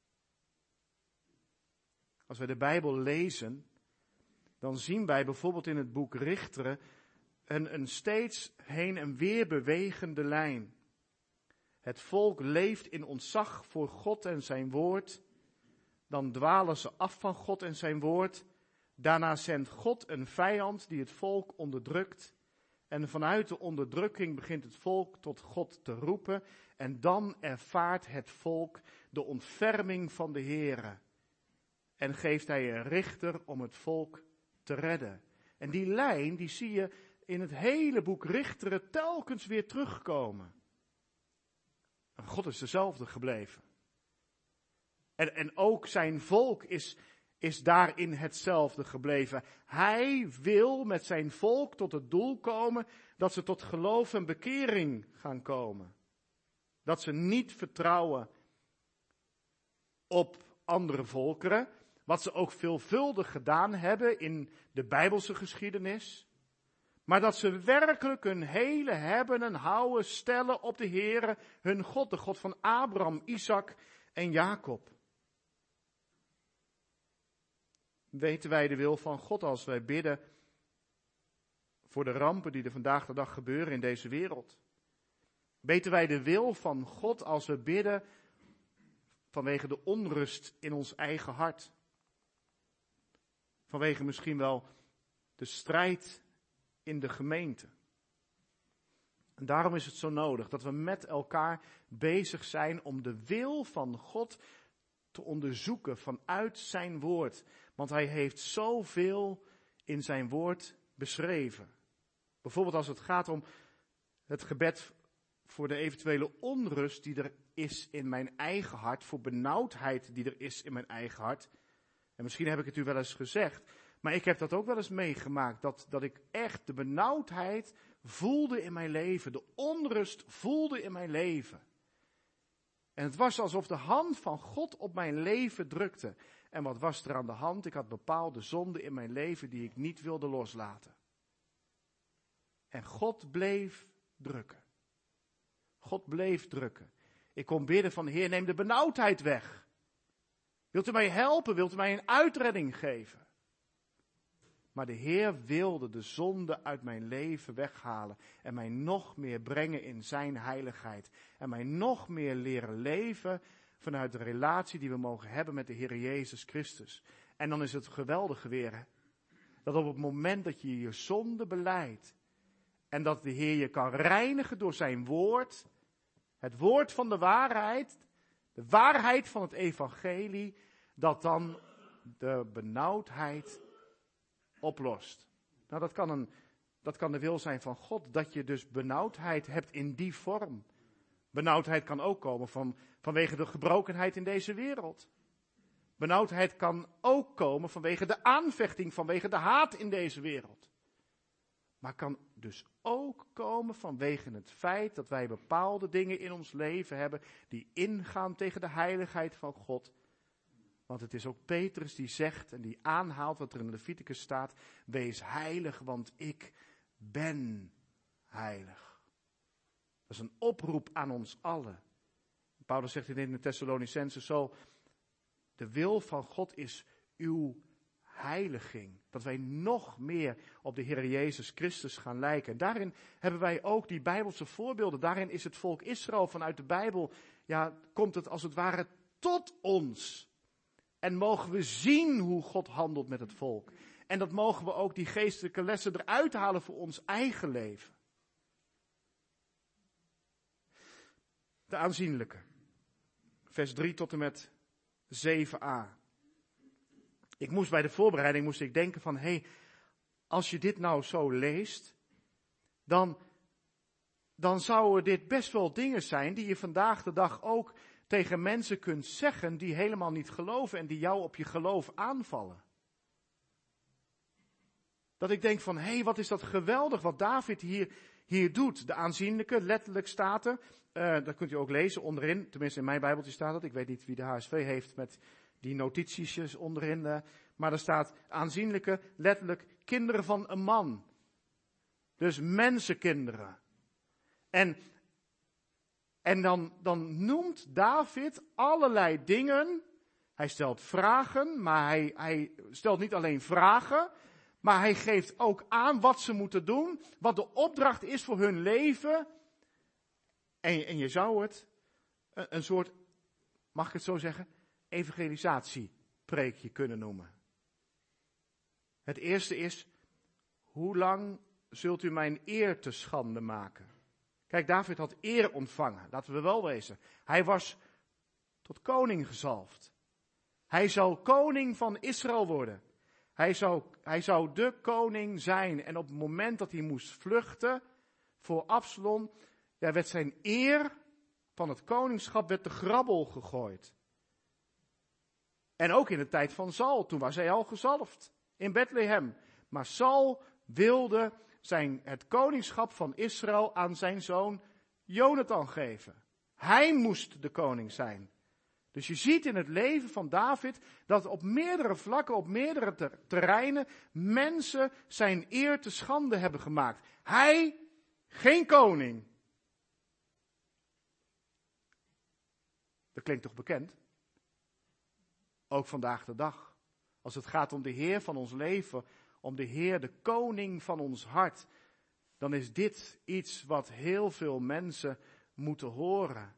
Als wij de Bijbel lezen, dan zien wij bijvoorbeeld in het boek Richteren een steeds heen en weer bewegende lijn. Het volk leeft in ontzag voor God en zijn woord. Dan dwalen ze af van God en zijn woord. Daarna zendt God een vijand die het volk onderdrukt. En vanuit de onderdrukking begint het volk tot God te roepen. En dan ervaart het volk de ontferming van de Heere. En geeft hij een richter om het volk te redden. En die lijn, die zie je in het hele boek Richteren telkens weer terugkomen. En God is dezelfde gebleven. En ook zijn volk is daarin hetzelfde gebleven. Hij wil met zijn volk tot het doel komen dat ze tot geloof en bekering gaan komen. Dat ze niet vertrouwen op andere volkeren, wat ze ook veelvuldig gedaan hebben in de Bijbelse geschiedenis. Maar dat ze werkelijk hun hele hebben en houden stellen op de Heere, hun God, de God van Abraham, Isaac en Jacob. Weten wij de wil van God als wij bidden voor de rampen die er vandaag de dag gebeuren in deze wereld? Weten wij de wil van God als we bidden vanwege de onrust in ons eigen hart? Vanwege misschien wel de strijd in de gemeente. En daarom is het zo nodig dat we met elkaar bezig zijn om de wil van God te onderzoeken vanuit zijn woord. Want hij heeft zoveel in zijn woord beschreven. Bijvoorbeeld als het gaat om het gebed voor de eventuele onrust die er is in mijn eigen hart, voor benauwdheid die er is in mijn eigen hart. En misschien heb ik het u wel eens gezegd, maar ik heb dat ook wel eens meegemaakt, dat ik echt de benauwdheid voelde in mijn leven, de onrust voelde in mijn leven. En het was alsof de hand van God op mijn leven drukte. En wat was er aan de hand? Ik had bepaalde zonden in mijn leven die ik niet wilde loslaten. En God bleef drukken. God bleef drukken. Ik kon bidden van, Heer, neem de benauwdheid weg. Wilt u mij helpen? Wilt u mij een uitredding geven? Maar de Heer wilde de zonde uit mijn leven weghalen en mij nog meer brengen in zijn heiligheid. En mij nog meer leren leven vanuit de relatie die we mogen hebben met de Heer Jezus Christus. En dan is het geweldige weer, hè? Dat op het moment dat je je zonde belijdt en dat de Heer je kan reinigen door zijn woord, het woord van de waarheid van het evangelie, dat dan de benauwdheid oplost. Nou, dat kan de wil zijn van God, dat je dus benauwdheid hebt in die vorm. Benauwdheid kan ook komen vanwege de gebrokenheid in deze wereld. Benauwdheid kan ook komen vanwege de aanvechting, vanwege de haat in deze wereld. Maar kan dus ook komen vanwege het feit dat wij bepaalde dingen in ons leven hebben die ingaan tegen de heiligheid van God. Want het is ook Petrus die zegt en die aanhaalt wat er in Leviticus staat: wees heilig, want ik ben heilig. Dat is een oproep aan ons allen. Paulus zegt in de Thessalonicenzen zo: de wil van God is uw heiliging. Dat wij nog meer op de Heer Jezus Christus gaan lijken. En daarin hebben wij ook die Bijbelse voorbeelden. Daarin is het volk Israël vanuit de Bijbel, komt het als het ware tot ons. En mogen we zien hoe God handelt met het volk. En dat mogen we ook die geestelijke lessen eruit halen voor ons eigen leven. De aanzienlijke. Vers 3 tot en met 7a. Ik moest bij de voorbereiding denken van, als je dit nou zo leest, dan zouden dit best wel dingen zijn die je vandaag de dag ook tegen mensen kunt zeggen die helemaal niet geloven en die jou op je geloof aanvallen. Dat ik denk van, wat is dat geweldig wat David hier doet. De aanzienlijke, letterlijk staat er, dat kunt u ook lezen onderin, tenminste in mijn Bijbeltje staat dat, ik weet niet wie de HSV heeft met die notitiesjes onderin, maar er staat aanzienlijke, letterlijk kinderen van een man. Dus mensenkinderen. En dan noemt David allerlei dingen. Hij stelt vragen, maar hij stelt niet alleen vragen, maar hij geeft ook aan wat ze moeten doen, wat de opdracht is voor hun leven. En je zou het een soort, mag ik het zo zeggen, evangelisatiepreekje kunnen noemen. Het eerste is, hoe lang zult u mijn eer te schande maken? Kijk, David had eer ontvangen, laten we wel wezen. Hij was tot koning gezalfd. Hij zou koning van Israël worden. Hij zou de koning zijn. En op het moment dat hij moest vluchten voor Absalom, werd zijn eer van het koningschap werd te grabbel gegooid. En ook in de tijd van Saul, toen was hij al gezalfd in Bethlehem. Maar Saul wilde het koningschap van Israël aan zijn zoon Jonathan geven. Hij moest de koning zijn. Dus je ziet in het leven van David dat op meerdere vlakken, op meerdere terreinen, mensen zijn eer te schande hebben gemaakt. Hij, geen koning. Dat klinkt toch bekend? Ook vandaag de dag. Als het gaat om de Heer van ons leven, om de Heer, de koning van ons hart, dan is dit iets wat heel veel mensen moeten horen.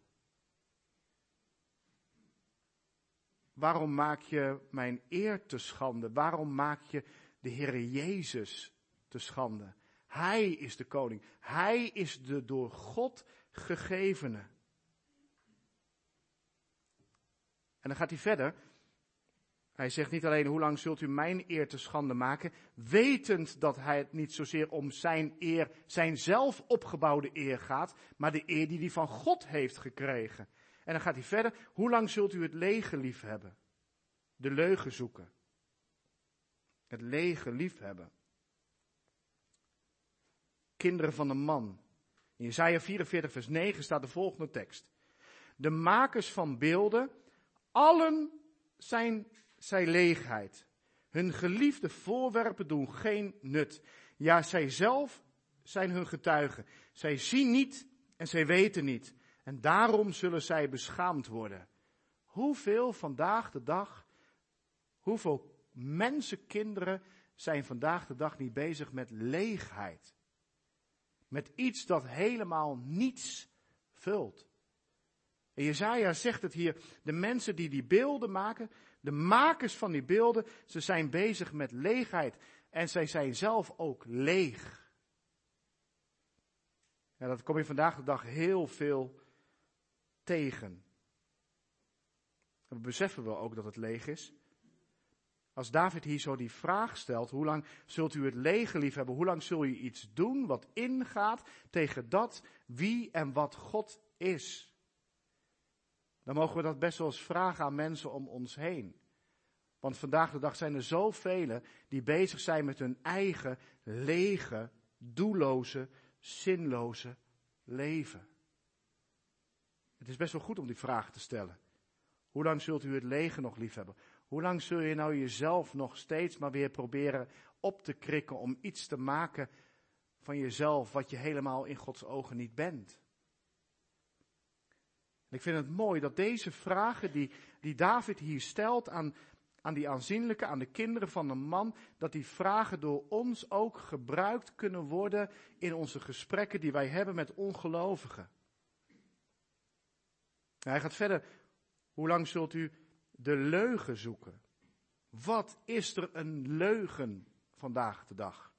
Waarom maak je mijn eer te schande? Waarom maak je de Heere Jezus te schande? Hij is de koning. Hij is de door God gegevene. En dan gaat hij verder. Hij zegt niet alleen, hoe lang zult u mijn eer te schande maken, wetend dat hij het niet zozeer om zijn eer, zijn zelf opgebouwde eer gaat, maar de eer die hij van God heeft gekregen. En dan gaat hij verder, hoe lang zult u het lege lief hebben? De leugen zoeken. Het lege lief hebben. Kinderen van de man. In Jesaja 44 vers 9 staat de volgende tekst. De makers van beelden, allen zijn zij leegheid. Hun geliefde voorwerpen doen geen nut. Ja, zij zelf zijn hun getuigen. Zij zien niet en zij weten niet. En daarom zullen zij beschaamd worden. Hoeveel vandaag de dag, hoeveel mensen, kinderen zijn vandaag de dag niet bezig met leegheid. Met iets dat helemaal niets vult. En Jesaja zegt het hier, de mensen die die beelden maken, de makers van die beelden, ze zijn bezig met leegheid. En zij zijn zelf ook leeg. Ja, dat kom je vandaag de dag heel veel tegen. En we beseffen wel ook dat het leeg is. Als David hier zo die vraag stelt, hoe lang zult u het lege lief hebben? Hoe lang zul je iets doen wat ingaat tegen dat wie en wat God is? Dan mogen we dat best wel eens vragen aan mensen om ons heen. Want vandaag de dag zijn er zoveel die bezig zijn met hun eigen lege, doelloze, zinloze leven. Het is best wel goed om die vraag te stellen. Hoe lang zult u het lege nog lief hebben? Hoe lang zul je nou jezelf nog steeds maar weer proberen op te krikken om iets te maken van jezelf wat je helemaal in Gods ogen niet bent? En ik vind het mooi dat deze vragen die David hier stelt aan die aanzienlijke, aan de kinderen van de man, dat die vragen door ons ook gebruikt kunnen worden in onze gesprekken die wij hebben met ongelovigen. Hij gaat verder. Hoe lang zult u de leugen zoeken? Wat is er een leugen vandaag de dag?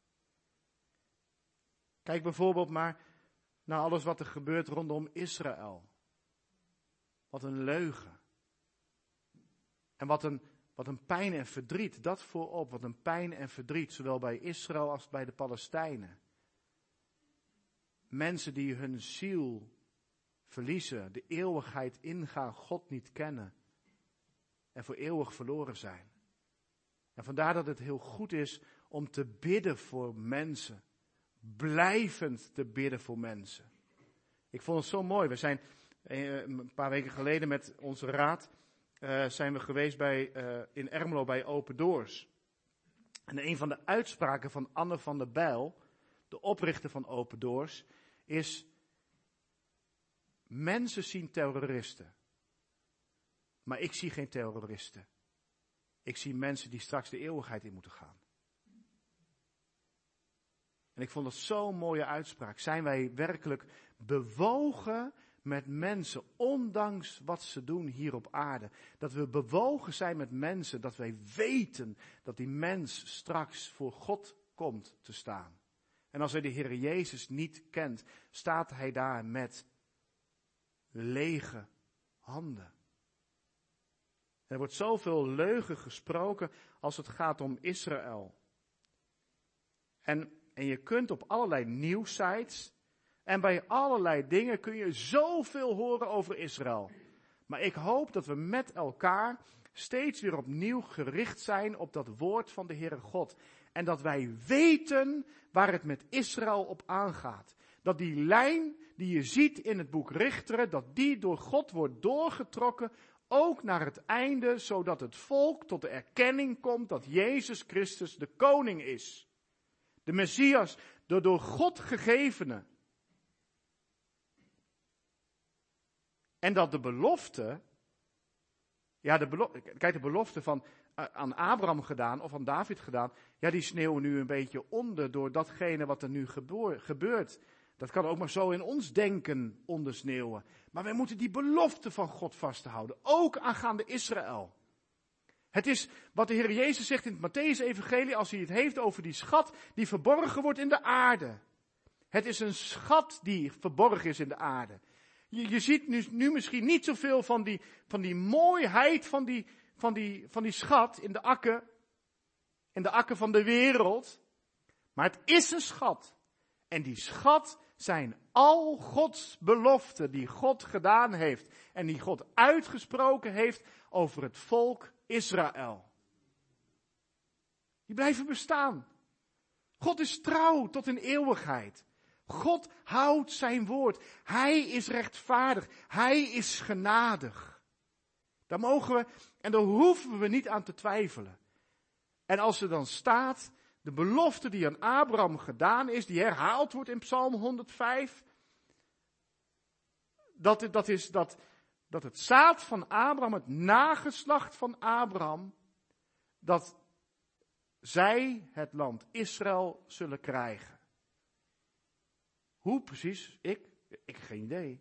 Kijk bijvoorbeeld maar naar alles wat er gebeurt rondom Israël. Wat een leugen. En wat een pijn en verdriet, dat voorop. Wat een pijn en verdriet, zowel bij Israël als bij de Palestijnen. Mensen die hun ziel verliezen, de eeuwigheid ingaan, God niet kennen. En voor eeuwig verloren zijn. En vandaar dat het heel goed is om te bidden voor mensen. Blijvend te bidden voor mensen. Ik vond het zo mooi. We zijn een paar weken geleden met onze raad zijn we geweest in Ermelo bij Open Doors. En een van de uitspraken van Anne van der Bijl, de oprichter van Open Doors, is: mensen zien terroristen. Maar ik zie geen terroristen. Ik zie mensen die straks de eeuwigheid in moeten gaan. En ik vond dat zo'n mooie uitspraak. Zijn wij werkelijk bewogen met mensen, ondanks wat ze doen hier op aarde? Dat we bewogen zijn met mensen, dat wij weten dat die mens straks voor God komt te staan. En als hij de Heer Jezus niet kent, staat hij daar met lege handen. Er wordt zoveel leugen gesproken als het gaat om Israël. En je kunt op allerlei nieuwsites en bij allerlei dingen kun je zoveel horen over Israël. Maar ik hoop dat we met elkaar steeds weer opnieuw gericht zijn op dat woord van de Heere God. En dat wij weten waar het met Israël op aangaat. Dat die lijn die je ziet in het boek Richteren, dat die door God wordt doorgetrokken, ook naar het einde, zodat het volk tot de erkenning komt dat Jezus Christus de koning is. De Messias, de door God gegevene. En dat de belofte, kijk, de belofte van aan Abraham gedaan of aan David gedaan, ja, die sneeuwen nu een beetje onder door datgene wat er nu gebeurt. Dat kan ook maar zo in ons denken ondersneeuwen. Maar wij moeten die belofte van God vasthouden, ook aangaande Israël. Het is wat de Heer Jezus zegt in het Mattheüs-evangelie als hij het heeft over die schat die verborgen wordt in de aarde. Het is een schat die verborgen is in de aarde. Je ziet nu misschien niet zoveel van die mooiheid van die schat in de akker van de wereld. Maar het is een schat. En die schat zijn al Gods beloften die God gedaan heeft. En die God uitgesproken heeft over het volk Israël. Die blijven bestaan. God is trouw tot in eeuwigheid. God houdt zijn woord. Hij is rechtvaardig. Hij is genadig. Daar mogen we en daar hoeven we niet aan te twijfelen. En als er dan staat, de belofte die aan Abraham gedaan is, die herhaald wordt in Psalm 105, dat het zaad van Abraham, het nageslacht van Abraham, dat zij het land Israël zullen krijgen. Hoe precies? Ik heb geen idee.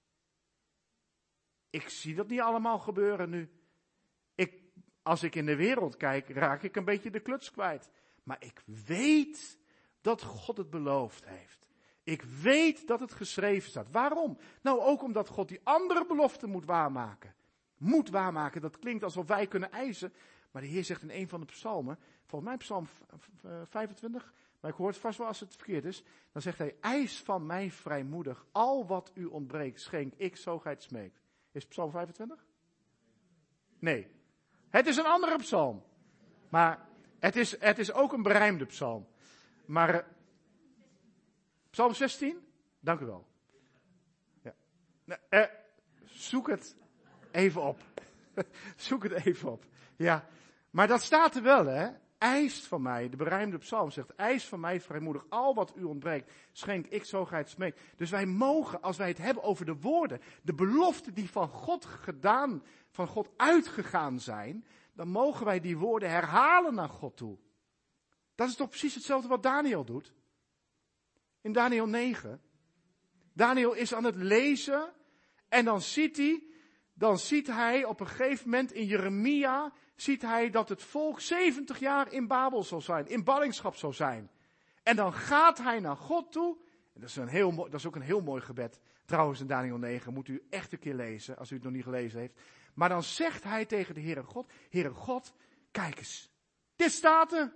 Ik zie dat niet allemaal gebeuren nu. Als ik in de wereld kijk, raak ik een beetje de kluts kwijt. Maar ik weet dat God het beloofd heeft. Ik weet dat het geschreven staat. Waarom? Nou, ook omdat God die andere belofte moet waarmaken. Moet waarmaken, dat klinkt alsof wij kunnen eisen. Maar de Heer zegt in een van de psalmen, volgens mij psalm 25, maar ik hoor het vast wel als het verkeerd is. Dan zegt hij, eis van mij vrijmoedig, al wat u ontbreekt, schenk ik zo gij het smeekt. Is het psalm 25? Nee. Het is een andere psalm. Maar het is ook een berijmde psalm. Maar psalm 16? Dank u wel. Ja. Zoek het even op. Zoek het even op. Ja, maar dat staat er wel, hè. Eist van mij, de berijmde psalm zegt, eist van mij vrijmoedig, al wat u ontbreekt, schenk ik zo gij het smeekt. Dus wij mogen, als wij het hebben over de woorden, de beloften die van God uitgegaan zijn, dan mogen wij die woorden herhalen naar God toe. Dat is toch precies hetzelfde wat Daniel doet? In Daniel 9. Daniel is aan het lezen en dan ziet hij op een gegeven moment in Jeremia, ziet hij dat het volk 70 jaar in Babel zal zijn, in ballingschap zal zijn. En dan gaat hij naar God toe. En dat is ook een heel mooi gebed. Trouwens in Daniel 9 moet u echt een keer lezen, als u het nog niet gelezen heeft. Maar dan zegt hij tegen de Heere God, kijk eens, dit staat er.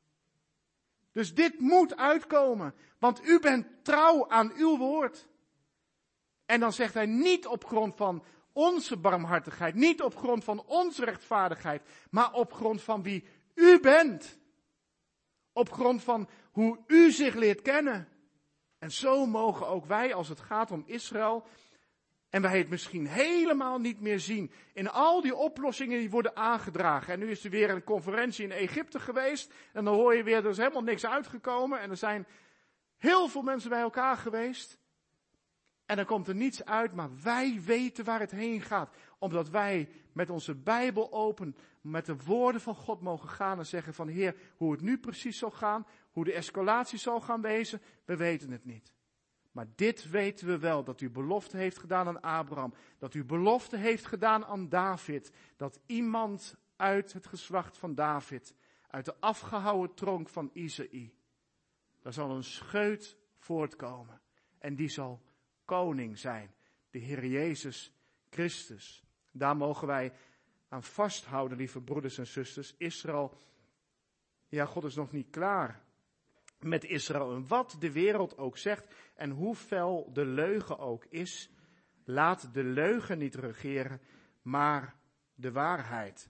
Dus dit moet uitkomen, want u bent trouw aan uw woord. En dan zegt hij niet op grond van onze barmhartigheid, niet op grond van onze rechtvaardigheid, maar op grond van wie u bent. Op grond van hoe u zich leert kennen. En zo mogen ook wij, als het gaat om Israël, en wij het misschien helemaal niet meer zien, in al die oplossingen die worden aangedragen. En nu is er weer een conferentie in Egypte geweest, en dan hoor je weer, er is helemaal niks uitgekomen, en er zijn heel veel mensen bij elkaar geweest. En dan komt er niets uit, maar wij weten waar het heen gaat. Omdat wij met onze Bijbel open, met de woorden van God mogen gaan en zeggen van Heer, hoe het nu precies zal gaan, hoe de escalatie zal gaan wezen, we weten het niet. Maar dit weten we wel, dat u belofte heeft gedaan aan Abraham, dat u belofte heeft gedaan aan David, dat iemand uit het geslacht van David, uit de afgehouwen tronk van Isaïe, daar zal een scheut voortkomen en die zal koning zijn, de Heer Jezus Christus. Daar mogen wij aan vasthouden, lieve broeders en zusters. Israël, ja, God is nog niet klaar met Israël. En wat de wereld ook zegt en hoe fel de leugen ook is, laat de leugen niet regeren, maar de waarheid.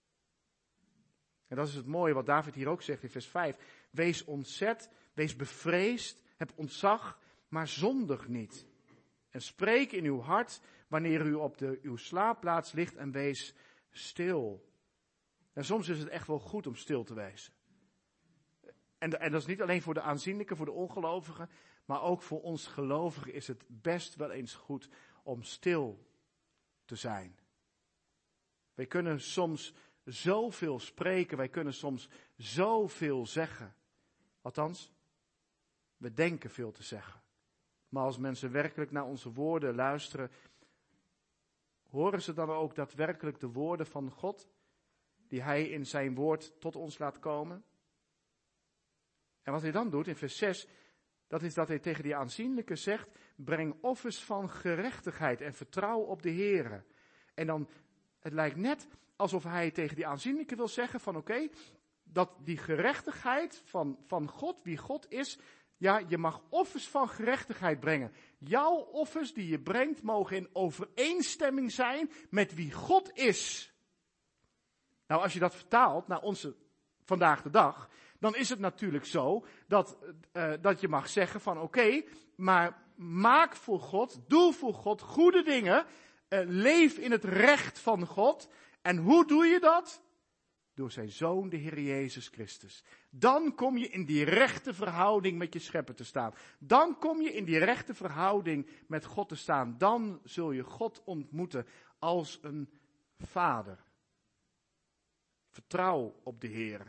En dat is het mooie wat David hier ook zegt in vers 5. Wees ontzet, wees bevreesd, heb ontzag, maar zondig niet. En spreek in uw hart, wanneer u op uw slaapplaats ligt en wees stil. En soms is het echt wel goed om stil te wezen. En dat is niet alleen voor de aanzienlijken, voor de ongelovigen, maar ook voor ons gelovigen is het best wel eens goed om stil te zijn. Wij kunnen soms zoveel spreken, wij kunnen soms zoveel zeggen. Althans, we denken veel te zeggen. Maar als mensen werkelijk naar onze woorden luisteren, horen ze dan ook daadwerkelijk de woorden van God, die Hij in zijn woord tot ons laat komen? En wat hij dan doet in vers 6, dat is dat hij tegen die aanzienlijke zegt, breng offers van gerechtigheid en vertrouw op de Heere. En dan, het lijkt net alsof hij tegen die aanzienlijke wil zeggen van oké, dat die gerechtigheid van God, wie God is, ja, je mag offers van gerechtigheid brengen. Jouw offers die je brengt mogen in overeenstemming zijn met wie God is. Nou, als je dat vertaalt naar onze vandaag de dag, dan is het natuurlijk zo dat je mag zeggen van oké, maar maak voor God, doe voor God goede dingen, leef in het recht van God. En hoe doe je dat? Door zijn Zoon, de Heer Jezus Christus. Dan kom je in die rechte verhouding met je Schepper te staan. Dan kom je in die rechte verhouding met God te staan. Dan zul je God ontmoeten als een vader. Vertrouw op de Heer.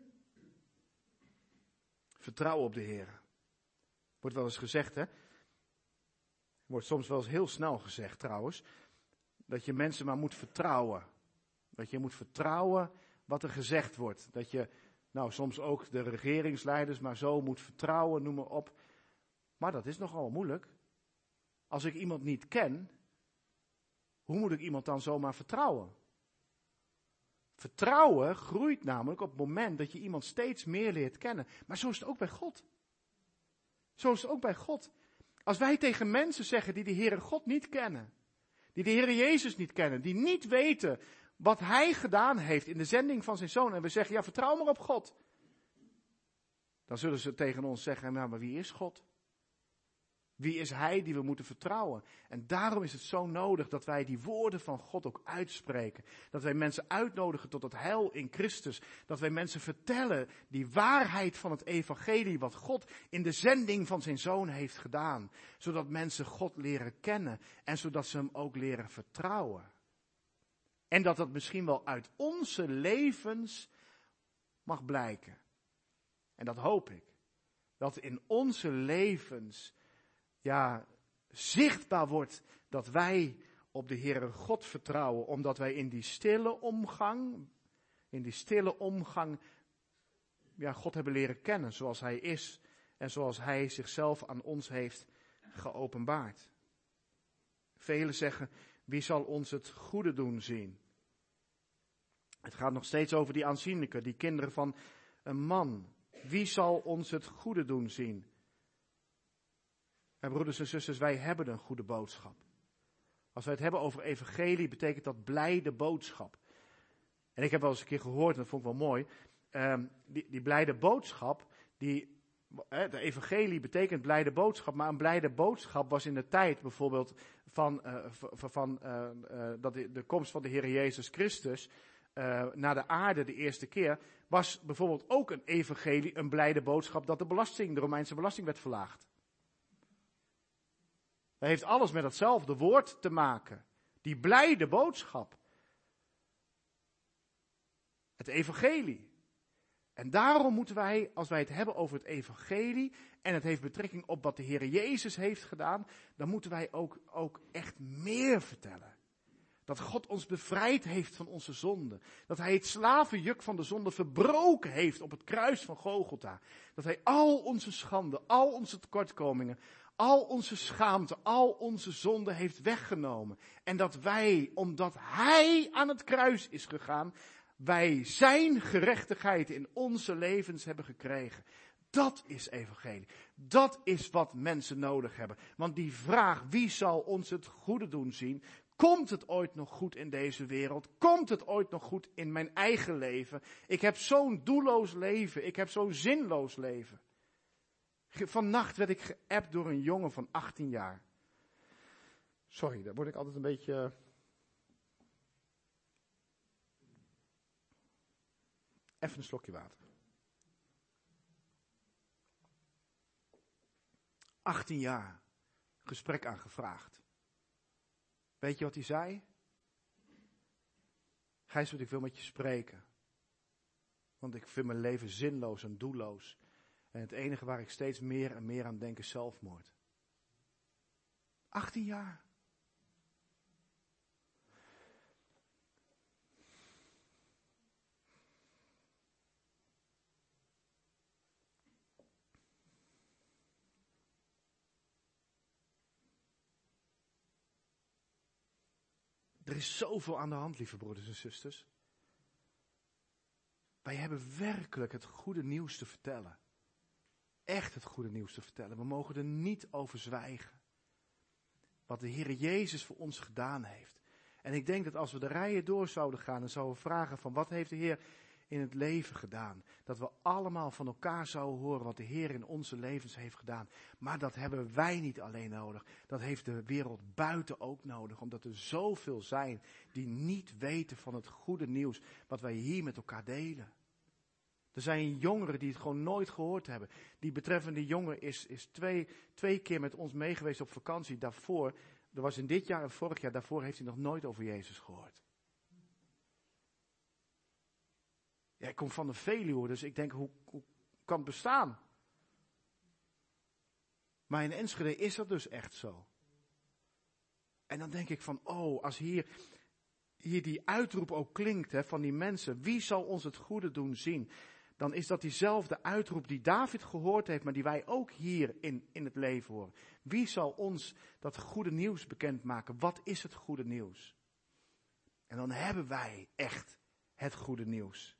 Vertrouw op de Heer. Wordt wel eens gezegd, hè? Wordt soms wel eens heel snel gezegd trouwens. Dat je mensen maar moet vertrouwen. Dat je moet vertrouwen wat er gezegd wordt. Dat je, nou soms ook de regeringsleiders maar zo moet vertrouwen, noem maar op. Maar dat is nogal moeilijk. Als ik iemand niet ken, hoe moet ik iemand dan zomaar vertrouwen? Vertrouwen groeit namelijk op het moment dat je iemand steeds meer leert kennen. Maar zo is het ook bij God. Zo is het ook bij God. Als wij tegen mensen zeggen die de Heere God niet kennen, die de Heere Jezus niet kennen, die niet weten wat Hij gedaan heeft in de zending van zijn Zoon, en we zeggen, ja, vertrouw maar op God. Dan zullen ze tegen ons zeggen, nou, maar wie is God? Wie is Hij die we moeten vertrouwen? En daarom is het zo nodig dat wij die woorden van God ook uitspreken. Dat wij mensen uitnodigen tot het heil in Christus. Dat wij mensen vertellen die waarheid van het evangelie, wat God in de zending van zijn Zoon heeft gedaan. Zodat mensen God leren kennen en zodat ze hem ook leren vertrouwen. En dat dat misschien wel uit onze levens mag blijken. En dat hoop ik. Dat in onze levens, ja, zichtbaar wordt dat wij op de Heere God vertrouwen. Omdat wij in die stille omgang, ja, God hebben leren kennen zoals Hij is. En zoals Hij zichzelf aan ons heeft geopenbaard. Velen zeggen, wie zal ons het goede doen zien? Het gaat nog steeds over die aanzienlijke, die kinderen van een man. Wie zal ons het goede doen zien? En broeders en zusters, wij hebben een goede boodschap. Als wij het hebben over evangelie, betekent dat blijde boodschap. En ik heb wel eens een keer gehoord, en dat vond ik wel mooi, die blijde boodschap, de evangelie betekent blijde boodschap, maar een blijde boodschap was in de tijd bijvoorbeeld van de komst van de Heer Jezus Christus naar de aarde de eerste keer, was bijvoorbeeld ook een evangelie, een blijde boodschap dat de Romeinse belasting werd verlaagd. Dat heeft alles met hetzelfde woord te maken. Die blijde boodschap. Het evangelie. En daarom moeten wij, als wij het hebben over het evangelie, en het heeft betrekking op wat de Heer Jezus heeft gedaan, dan moeten wij ook echt meer vertellen. Dat God ons bevrijd heeft van onze zonden. Dat Hij het slavenjuk van de zonde verbroken heeft op het kruis van Golgotha. Dat Hij al onze schande, al onze tekortkomingen, al onze schaamte, al onze zonden heeft weggenomen. En dat wij, omdat Hij aan het kruis is gegaan, wij zijn gerechtigheid in onze levens hebben gekregen. Dat is evangelie. Dat is wat mensen nodig hebben. Want die vraag, wie zal ons het goede doen zien? Komt het ooit nog goed in deze wereld? Komt het ooit nog goed in mijn eigen leven? Ik heb zo'n doelloos leven. Ik heb zo'n zinloos leven. Vannacht werd ik geappt door een jongen van 18 jaar. Sorry, daar word ik altijd een beetje... Even een slokje water. 18 jaar gesprek aangevraagd. Weet je wat hij zei? Gijsbert, ik wil met je spreken. Want ik vind mijn leven zinloos en doelloos. En het enige waar ik steeds meer en meer aan denk is zelfmoord. 18 jaar. Er is zoveel aan de hand, lieve broeders en zusters. Wij hebben werkelijk het goede nieuws te vertellen. Echt het goede nieuws te vertellen. We mogen er niet over zwijgen. Wat de Heer Jezus voor ons gedaan heeft. En ik denk dat als we de rijen door zouden gaan en zouden vragen van wat heeft de Heer in het leven gedaan. Dat we allemaal van elkaar zouden horen wat de Heer in onze levens heeft gedaan. Maar dat hebben wij niet alleen nodig. Dat heeft de wereld buiten ook nodig. Omdat er zoveel zijn die niet weten van het goede nieuws wat wij hier met elkaar delen. Er zijn jongeren die het gewoon nooit gehoord hebben. Die betreffende jongen is twee keer met ons meegeweest op vakantie. Daarvoor, dat was in dit jaar en vorig jaar, daarvoor heeft hij nog nooit over Jezus gehoord. Ja, ik kom van de Veluwe, dus ik denk, hoe kan het bestaan? Maar in Enschede is dat dus echt zo. En dan denk ik van, als hier die uitroep ook klinkt van die mensen, wie zal ons het goede doen zien? Dan is dat diezelfde uitroep die David gehoord heeft, maar die wij ook hier in het leven horen. Wie zal ons dat goede nieuws bekendmaken? Wat is het goede nieuws? En dan hebben wij echt het goede nieuws.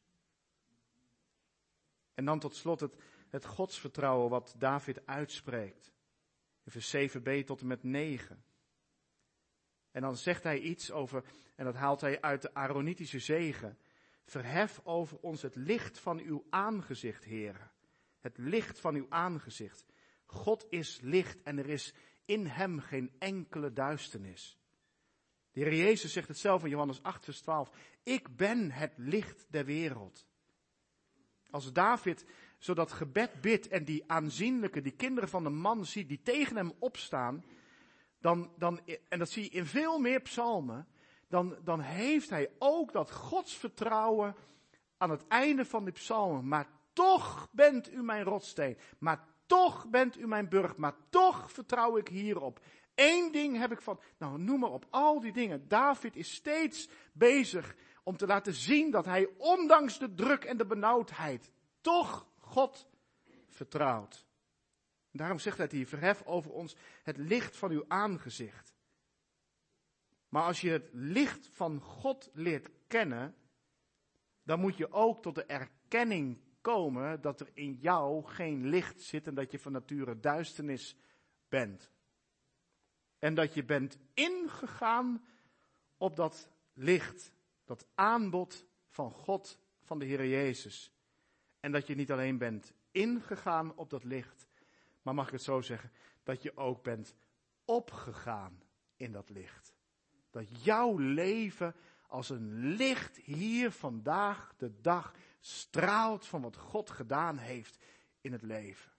En dan tot slot het godsvertrouwen wat David uitspreekt. In vers 7b tot en met 9. En dan zegt hij iets over, en dat haalt hij uit de Aaronitische zegen. Verhef over ons het licht van uw aangezicht, Heere. Het licht van uw aangezicht. God is licht en er is in hem geen enkele duisternis. De Heer Jezus zegt het zelf in Johannes 8 vers 12. Ik ben het licht der wereld. Als David zo dat gebed bidt en die aanzienlijke, die kinderen van de man ziet die tegen hem opstaan, en dat zie je in veel meer psalmen, dan heeft hij ook dat godsvertrouwen aan het einde van die psalmen. Maar toch bent u mijn rotssteen, maar toch bent u mijn burcht, maar toch vertrouw ik hierop. Eén ding heb ik van, noem maar op, al die dingen. David is steeds bezig om te laten zien dat hij ondanks de druk en de benauwdheid toch God vertrouwt. Daarom zegt hij hier, verhef over ons het licht van uw aangezicht. Maar als je het licht van God leert kennen, dan moet je ook tot de erkenning komen dat er in jou geen licht zit en dat je van nature duisternis bent. En dat je bent ingegaan op dat licht, dat aanbod van God, van de Heer Jezus. En dat je niet alleen bent ingegaan op dat licht, maar mag ik het zo zeggen, dat je ook bent opgegaan in dat licht. Dat jouw leven als een licht hier vandaag de dag straalt van wat God gedaan heeft in het leven.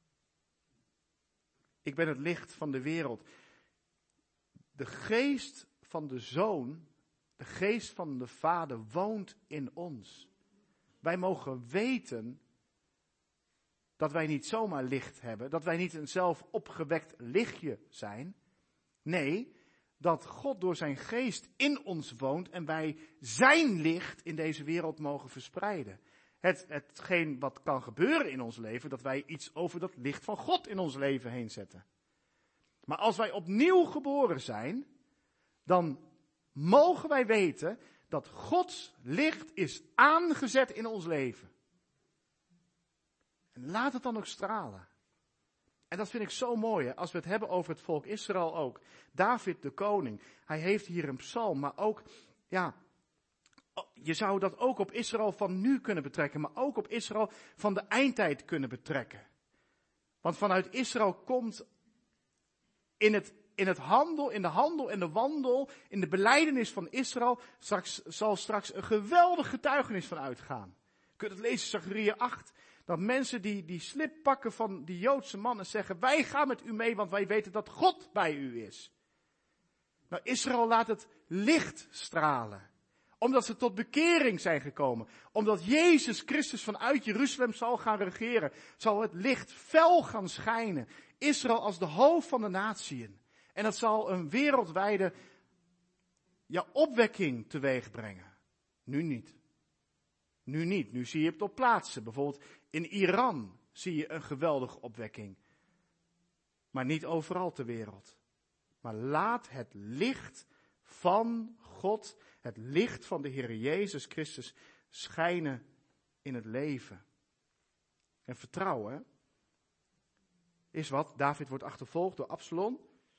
Ik ben het licht van de wereld. De geest van de Zoon, de geest van de Vader woont in ons. Wij mogen weten dat wij niet zomaar licht hebben, dat wij niet een zelf opgewekt lichtje zijn. Nee, dat God door zijn geest in ons woont en wij zijn licht in deze wereld mogen verspreiden. Hetgeen wat kan gebeuren in ons leven, dat wij iets over dat licht van God in ons leven heen zetten. Maar als wij opnieuw geboren zijn, dan mogen wij weten dat Gods licht is aangezet in ons leven. En laat het dan ook stralen. En dat vind ik zo mooi, hè? Als we het hebben over het volk Israël ook. David de koning, hij heeft hier een psalm, maar ook, je zou dat ook op Israël van nu kunnen betrekken, maar ook op Israël van de eindtijd kunnen betrekken. Want vanuit Israël komt in het in de handel en de wandel, in de belijdenis van Israël, zal straks een geweldig getuigenis van uitgaan. Je kunt het lezen, Zacharia 8, dat mensen die slip pakken van die Joodse mannen zeggen, wij gaan met u mee, want wij weten dat God bij u is. Nou, Israël laat het licht stralen. Omdat ze tot bekering zijn gekomen. Omdat Jezus Christus vanuit Jeruzalem zal gaan regeren. Zal het licht fel gaan schijnen. Israël als de hoofd van de natieën. En dat zal een wereldwijde opwekking teweeg brengen. Nu niet. Nu niet. Nu zie je het op plaatsen. Bijvoorbeeld in Iran zie je een geweldige opwekking. Maar niet overal ter wereld. Maar laat het licht van God, het licht van de Heer Jezus Christus schijnen in het leven. En vertrouwen is wat? David wordt achtervolgd door Absalom.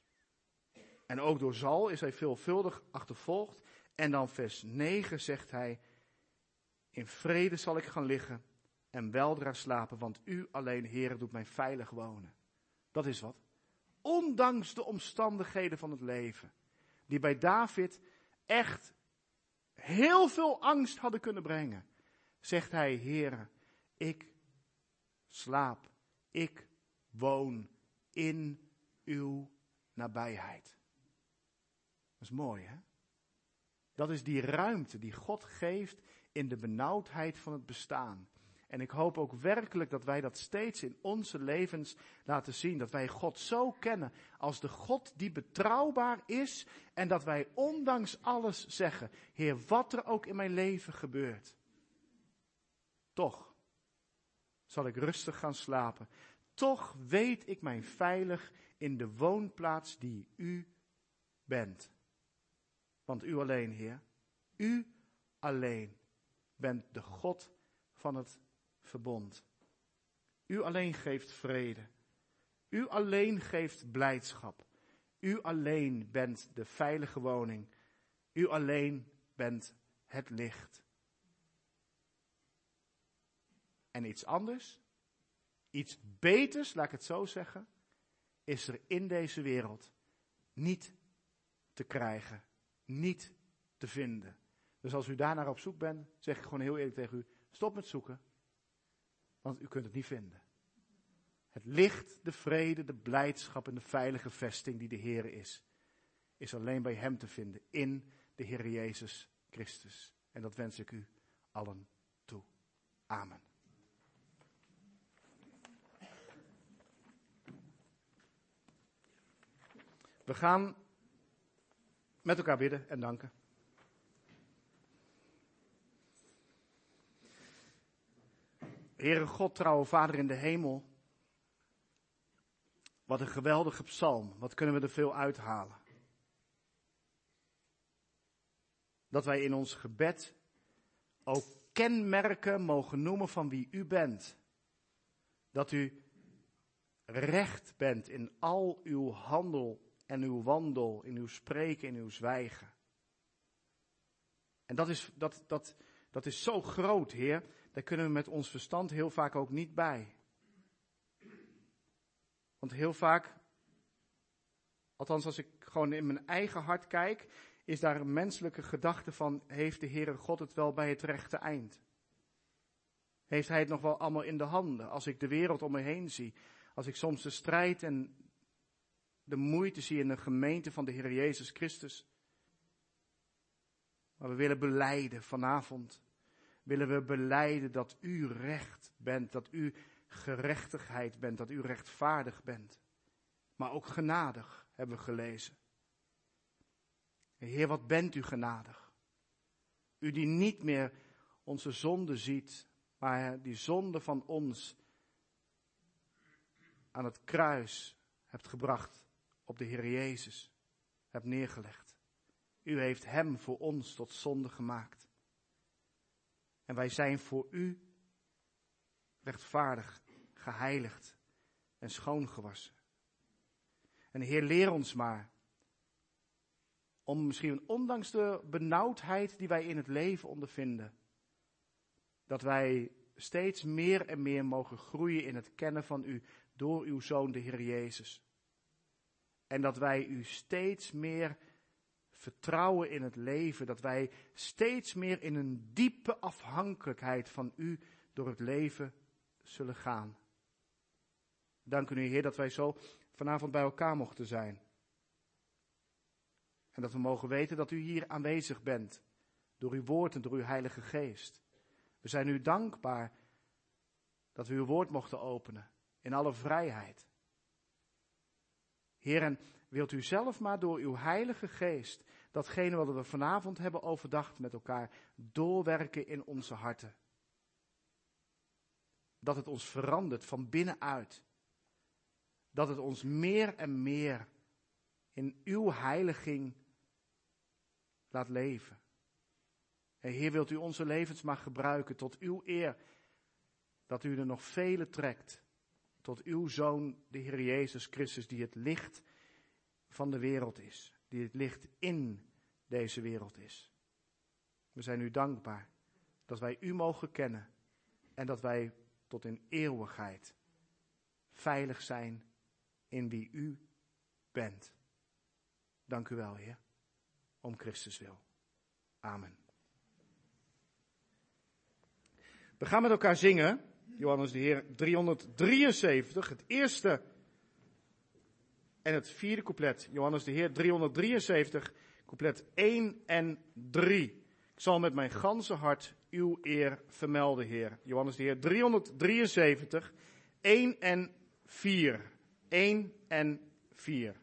En ook door Saul is hij veelvuldig achtervolgd. En dan vers 9 zegt hij, in vrede zal ik gaan liggen en weldra slapen, want u alleen, Heere, doet mij veilig wonen. Dat is wat. Ondanks de omstandigheden van het leven, die bij David echt heel veel angst hadden kunnen brengen, zegt hij, Heere, ik slaap, ik woon in uw nabijheid. Dat is mooi, hè? Dat is die ruimte die God geeft in de benauwdheid van het bestaan. En ik hoop ook werkelijk dat wij dat steeds in onze levens laten zien. Dat wij God zo kennen als de God die betrouwbaar is. En dat wij ondanks alles zeggen, Heer, wat er ook in mijn leven gebeurt. Toch zal ik rustig gaan slapen. Toch weet ik mij veilig in de woonplaats die u bent. Want u alleen, Heer, u alleen bent de God van het verbond. U alleen geeft vrede. U alleen geeft blijdschap. U alleen bent de veilige woning. U alleen bent het licht. En iets anders, iets beters, laat ik het zo zeggen, is er in deze wereld niet te krijgen, niet te vinden. Dus als u daarnaar op zoek bent, zeg ik gewoon heel eerlijk tegen u, stop met zoeken, want u kunt het niet vinden. Het licht, de vrede, de blijdschap en de veilige vesting die de Heer is alleen bij Hem te vinden, in de Heer Jezus Christus. En dat wens ik u allen toe. Amen. We gaan met elkaar bidden en danken. Heere God, trouwe Vader in de hemel. Wat een geweldige psalm. Wat kunnen we er veel uithalen. Dat wij in ons gebed ook kenmerken mogen noemen van wie u bent. Dat u recht bent in al uw handel en uw wandel, in uw spreken, in uw zwijgen. En dat is zo groot, Heer. Daar kunnen we met ons verstand heel vaak ook niet bij. Want heel vaak, althans als ik gewoon in mijn eigen hart kijk, is daar een menselijke gedachte van, heeft de Heere God het wel bij het rechte eind? Heeft Hij het nog wel allemaal in de handen? Als ik de wereld om me heen zie, als ik soms de strijd en de moeite zie in de gemeente van de Heer Jezus Christus. Maar we willen belijden vanavond. Willen we belijden dat u recht bent, dat u gerechtigheid bent, dat u rechtvaardig bent. Maar ook genadig, hebben we gelezen. Heer, wat bent u genadig? U die niet meer onze zonde ziet, maar die zonde van ons aan het kruis hebt gebracht op de Heer Jezus, hebt neergelegd. U heeft hem voor ons tot zonde gemaakt. En wij zijn voor u rechtvaardig, geheiligd en schoongewassen. En Heer, leer ons maar om misschien ondanks de benauwdheid die wij in het leven ondervinden, dat wij steeds meer en meer mogen groeien in het kennen van u door uw Zoon, de Heer Jezus. En dat wij u steeds meer vertrouwen in het leven. Dat wij steeds meer in een diepe afhankelijkheid van u door het leven zullen gaan. Dank u, Heer, dat wij zo vanavond bij elkaar mochten zijn. En dat we mogen weten dat u hier aanwezig bent. Door uw woord en door uw Heilige Geest. We zijn u dankbaar dat we uw woord mochten openen. In alle vrijheid. Heer, en wilt u zelf maar door uw Heilige Geest datgene wat we vanavond hebben overdacht met elkaar doorwerken in onze harten. Dat het ons verandert van binnenuit. Dat het ons meer en meer in uw heiliging laat leven. En Heer, wilt u onze levens maar gebruiken tot uw eer. Dat u er nog vele trekt. Tot uw Zoon, de Heer Jezus Christus, die het licht van de wereld is. Die het licht in deze wereld is. We zijn u dankbaar dat wij u mogen kennen. En dat wij tot in eeuwigheid veilig zijn in wie u bent. Dank u wel, Heer. Om Christus wil. Amen. We gaan met elkaar zingen. Johannes de Heer 373, het eerste en het vierde couplet. Johannes de Heer 373, couplet 1 en 3. Ik zal met mijn ganse hart uw eer vermelden, Heer. Johannes de Heer 373, 1 en 4. 1 en 4.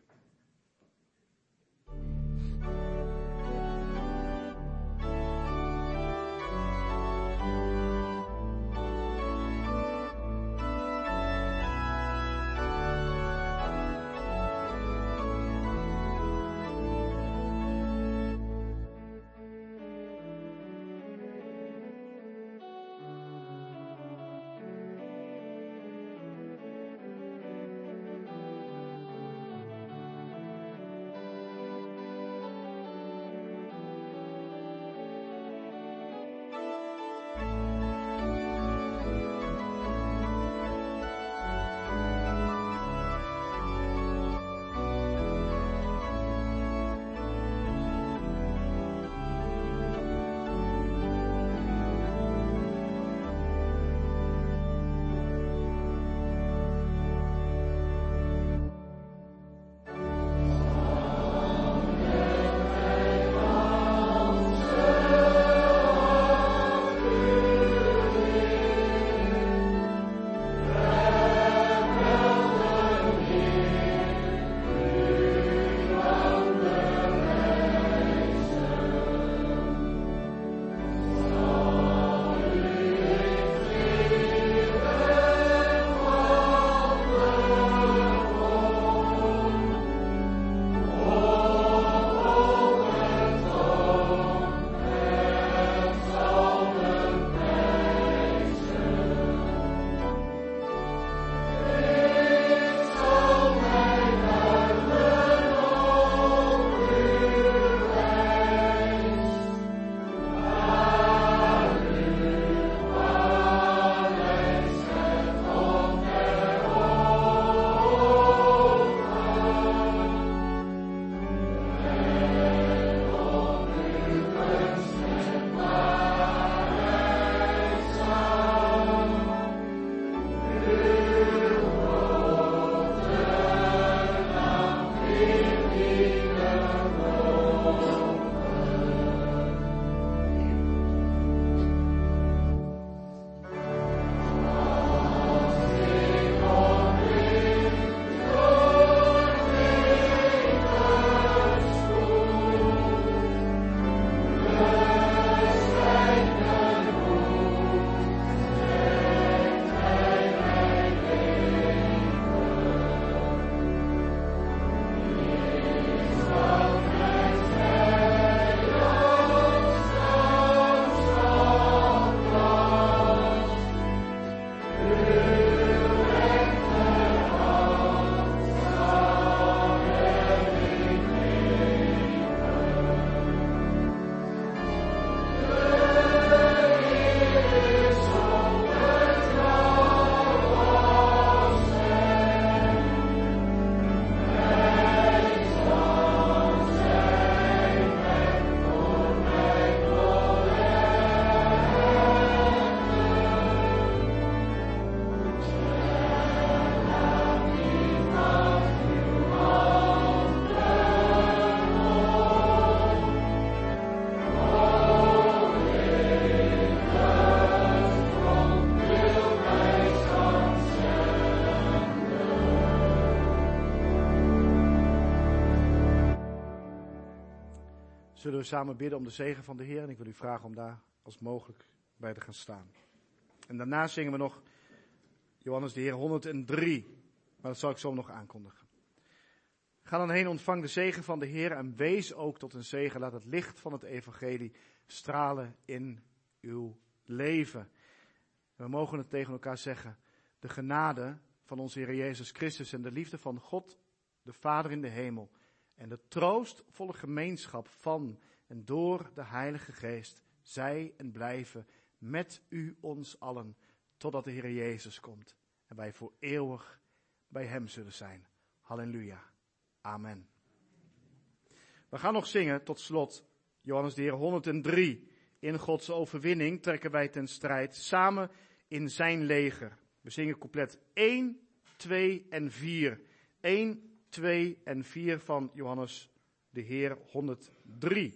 zullen we samen bidden om de zegen van de Heer. En ik wil u vragen om daar als mogelijk bij te gaan staan. En daarna zingen we nog Johannes de Heer 103. Maar dat zal ik zo nog aankondigen. Ga dan heen, ontvang de zegen van de Heer en wees ook tot een zegen. Laat het licht van het evangelie stralen in uw leven. En we mogen het tegen elkaar zeggen. De genade van onze Heer Jezus Christus en de liefde van God, de Vader in de hemel. En de troostvolle gemeenschap van en door de Heilige Geest. Zij en blijven met u ons allen. Totdat de Heer Jezus komt. En wij voor eeuwig bij hem zullen zijn. Halleluja. Amen. We gaan nog zingen tot slot. Johannes de Heer 103. In Gods overwinning trekken wij ten strijd samen in zijn leger. We zingen couplet 1, 2 en 4. 1, 2 en 4 van Johannes de Heer 103.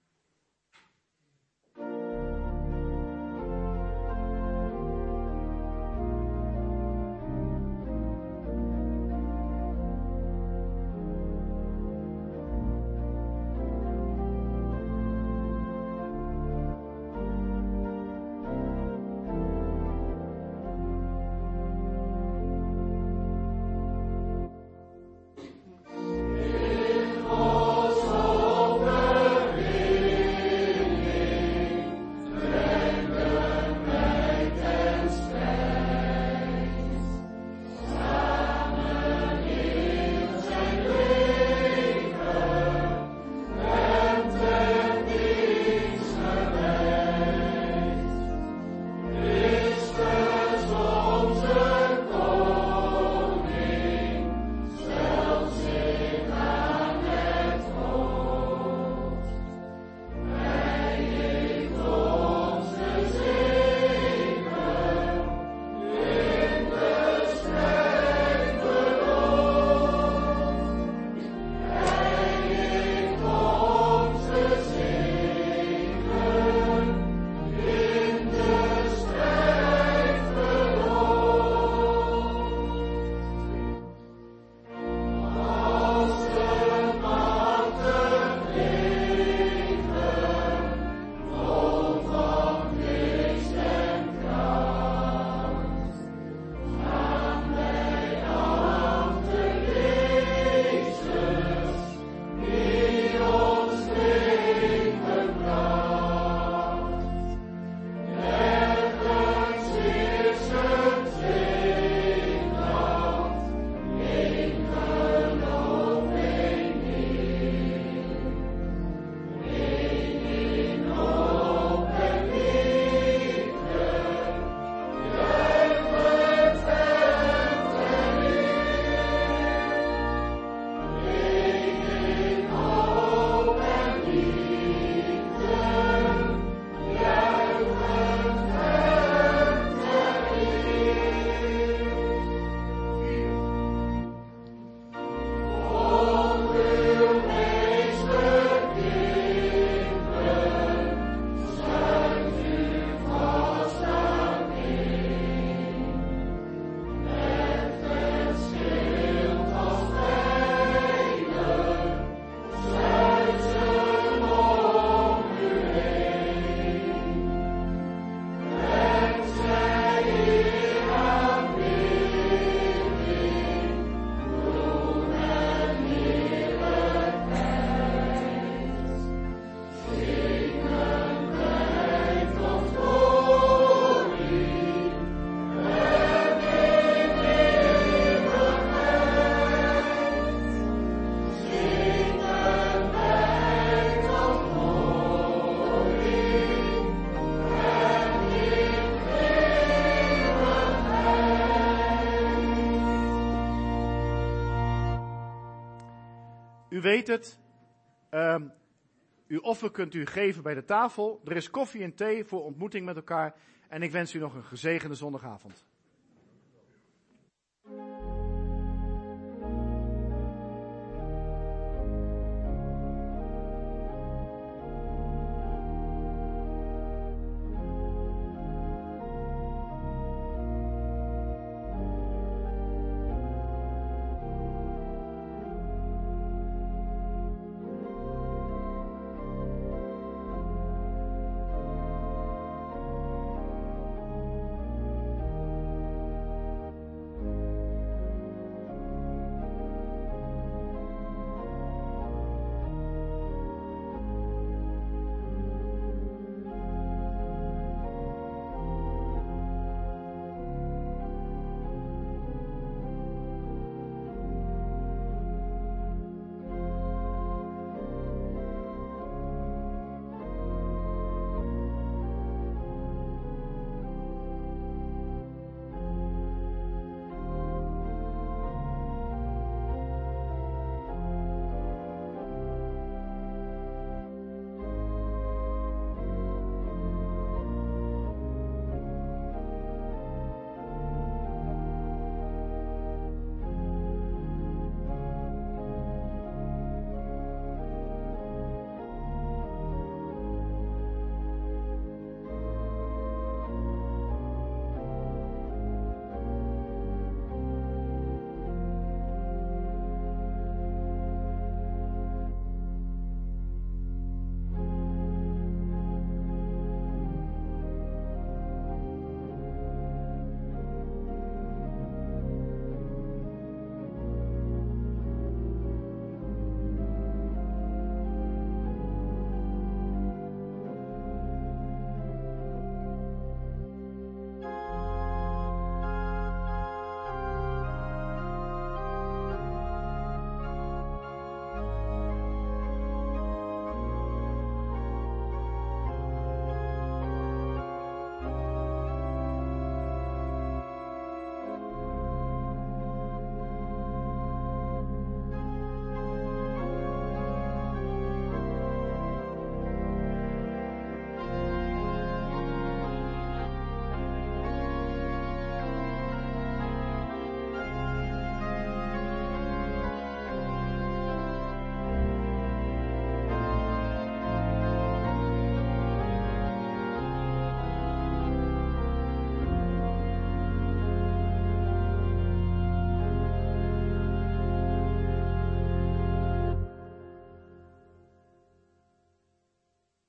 U weet het, uw offer kunt u geven bij de tafel. Er is koffie en thee voor ontmoeting met elkaar. En ik wens u nog een gezegende zondagavond.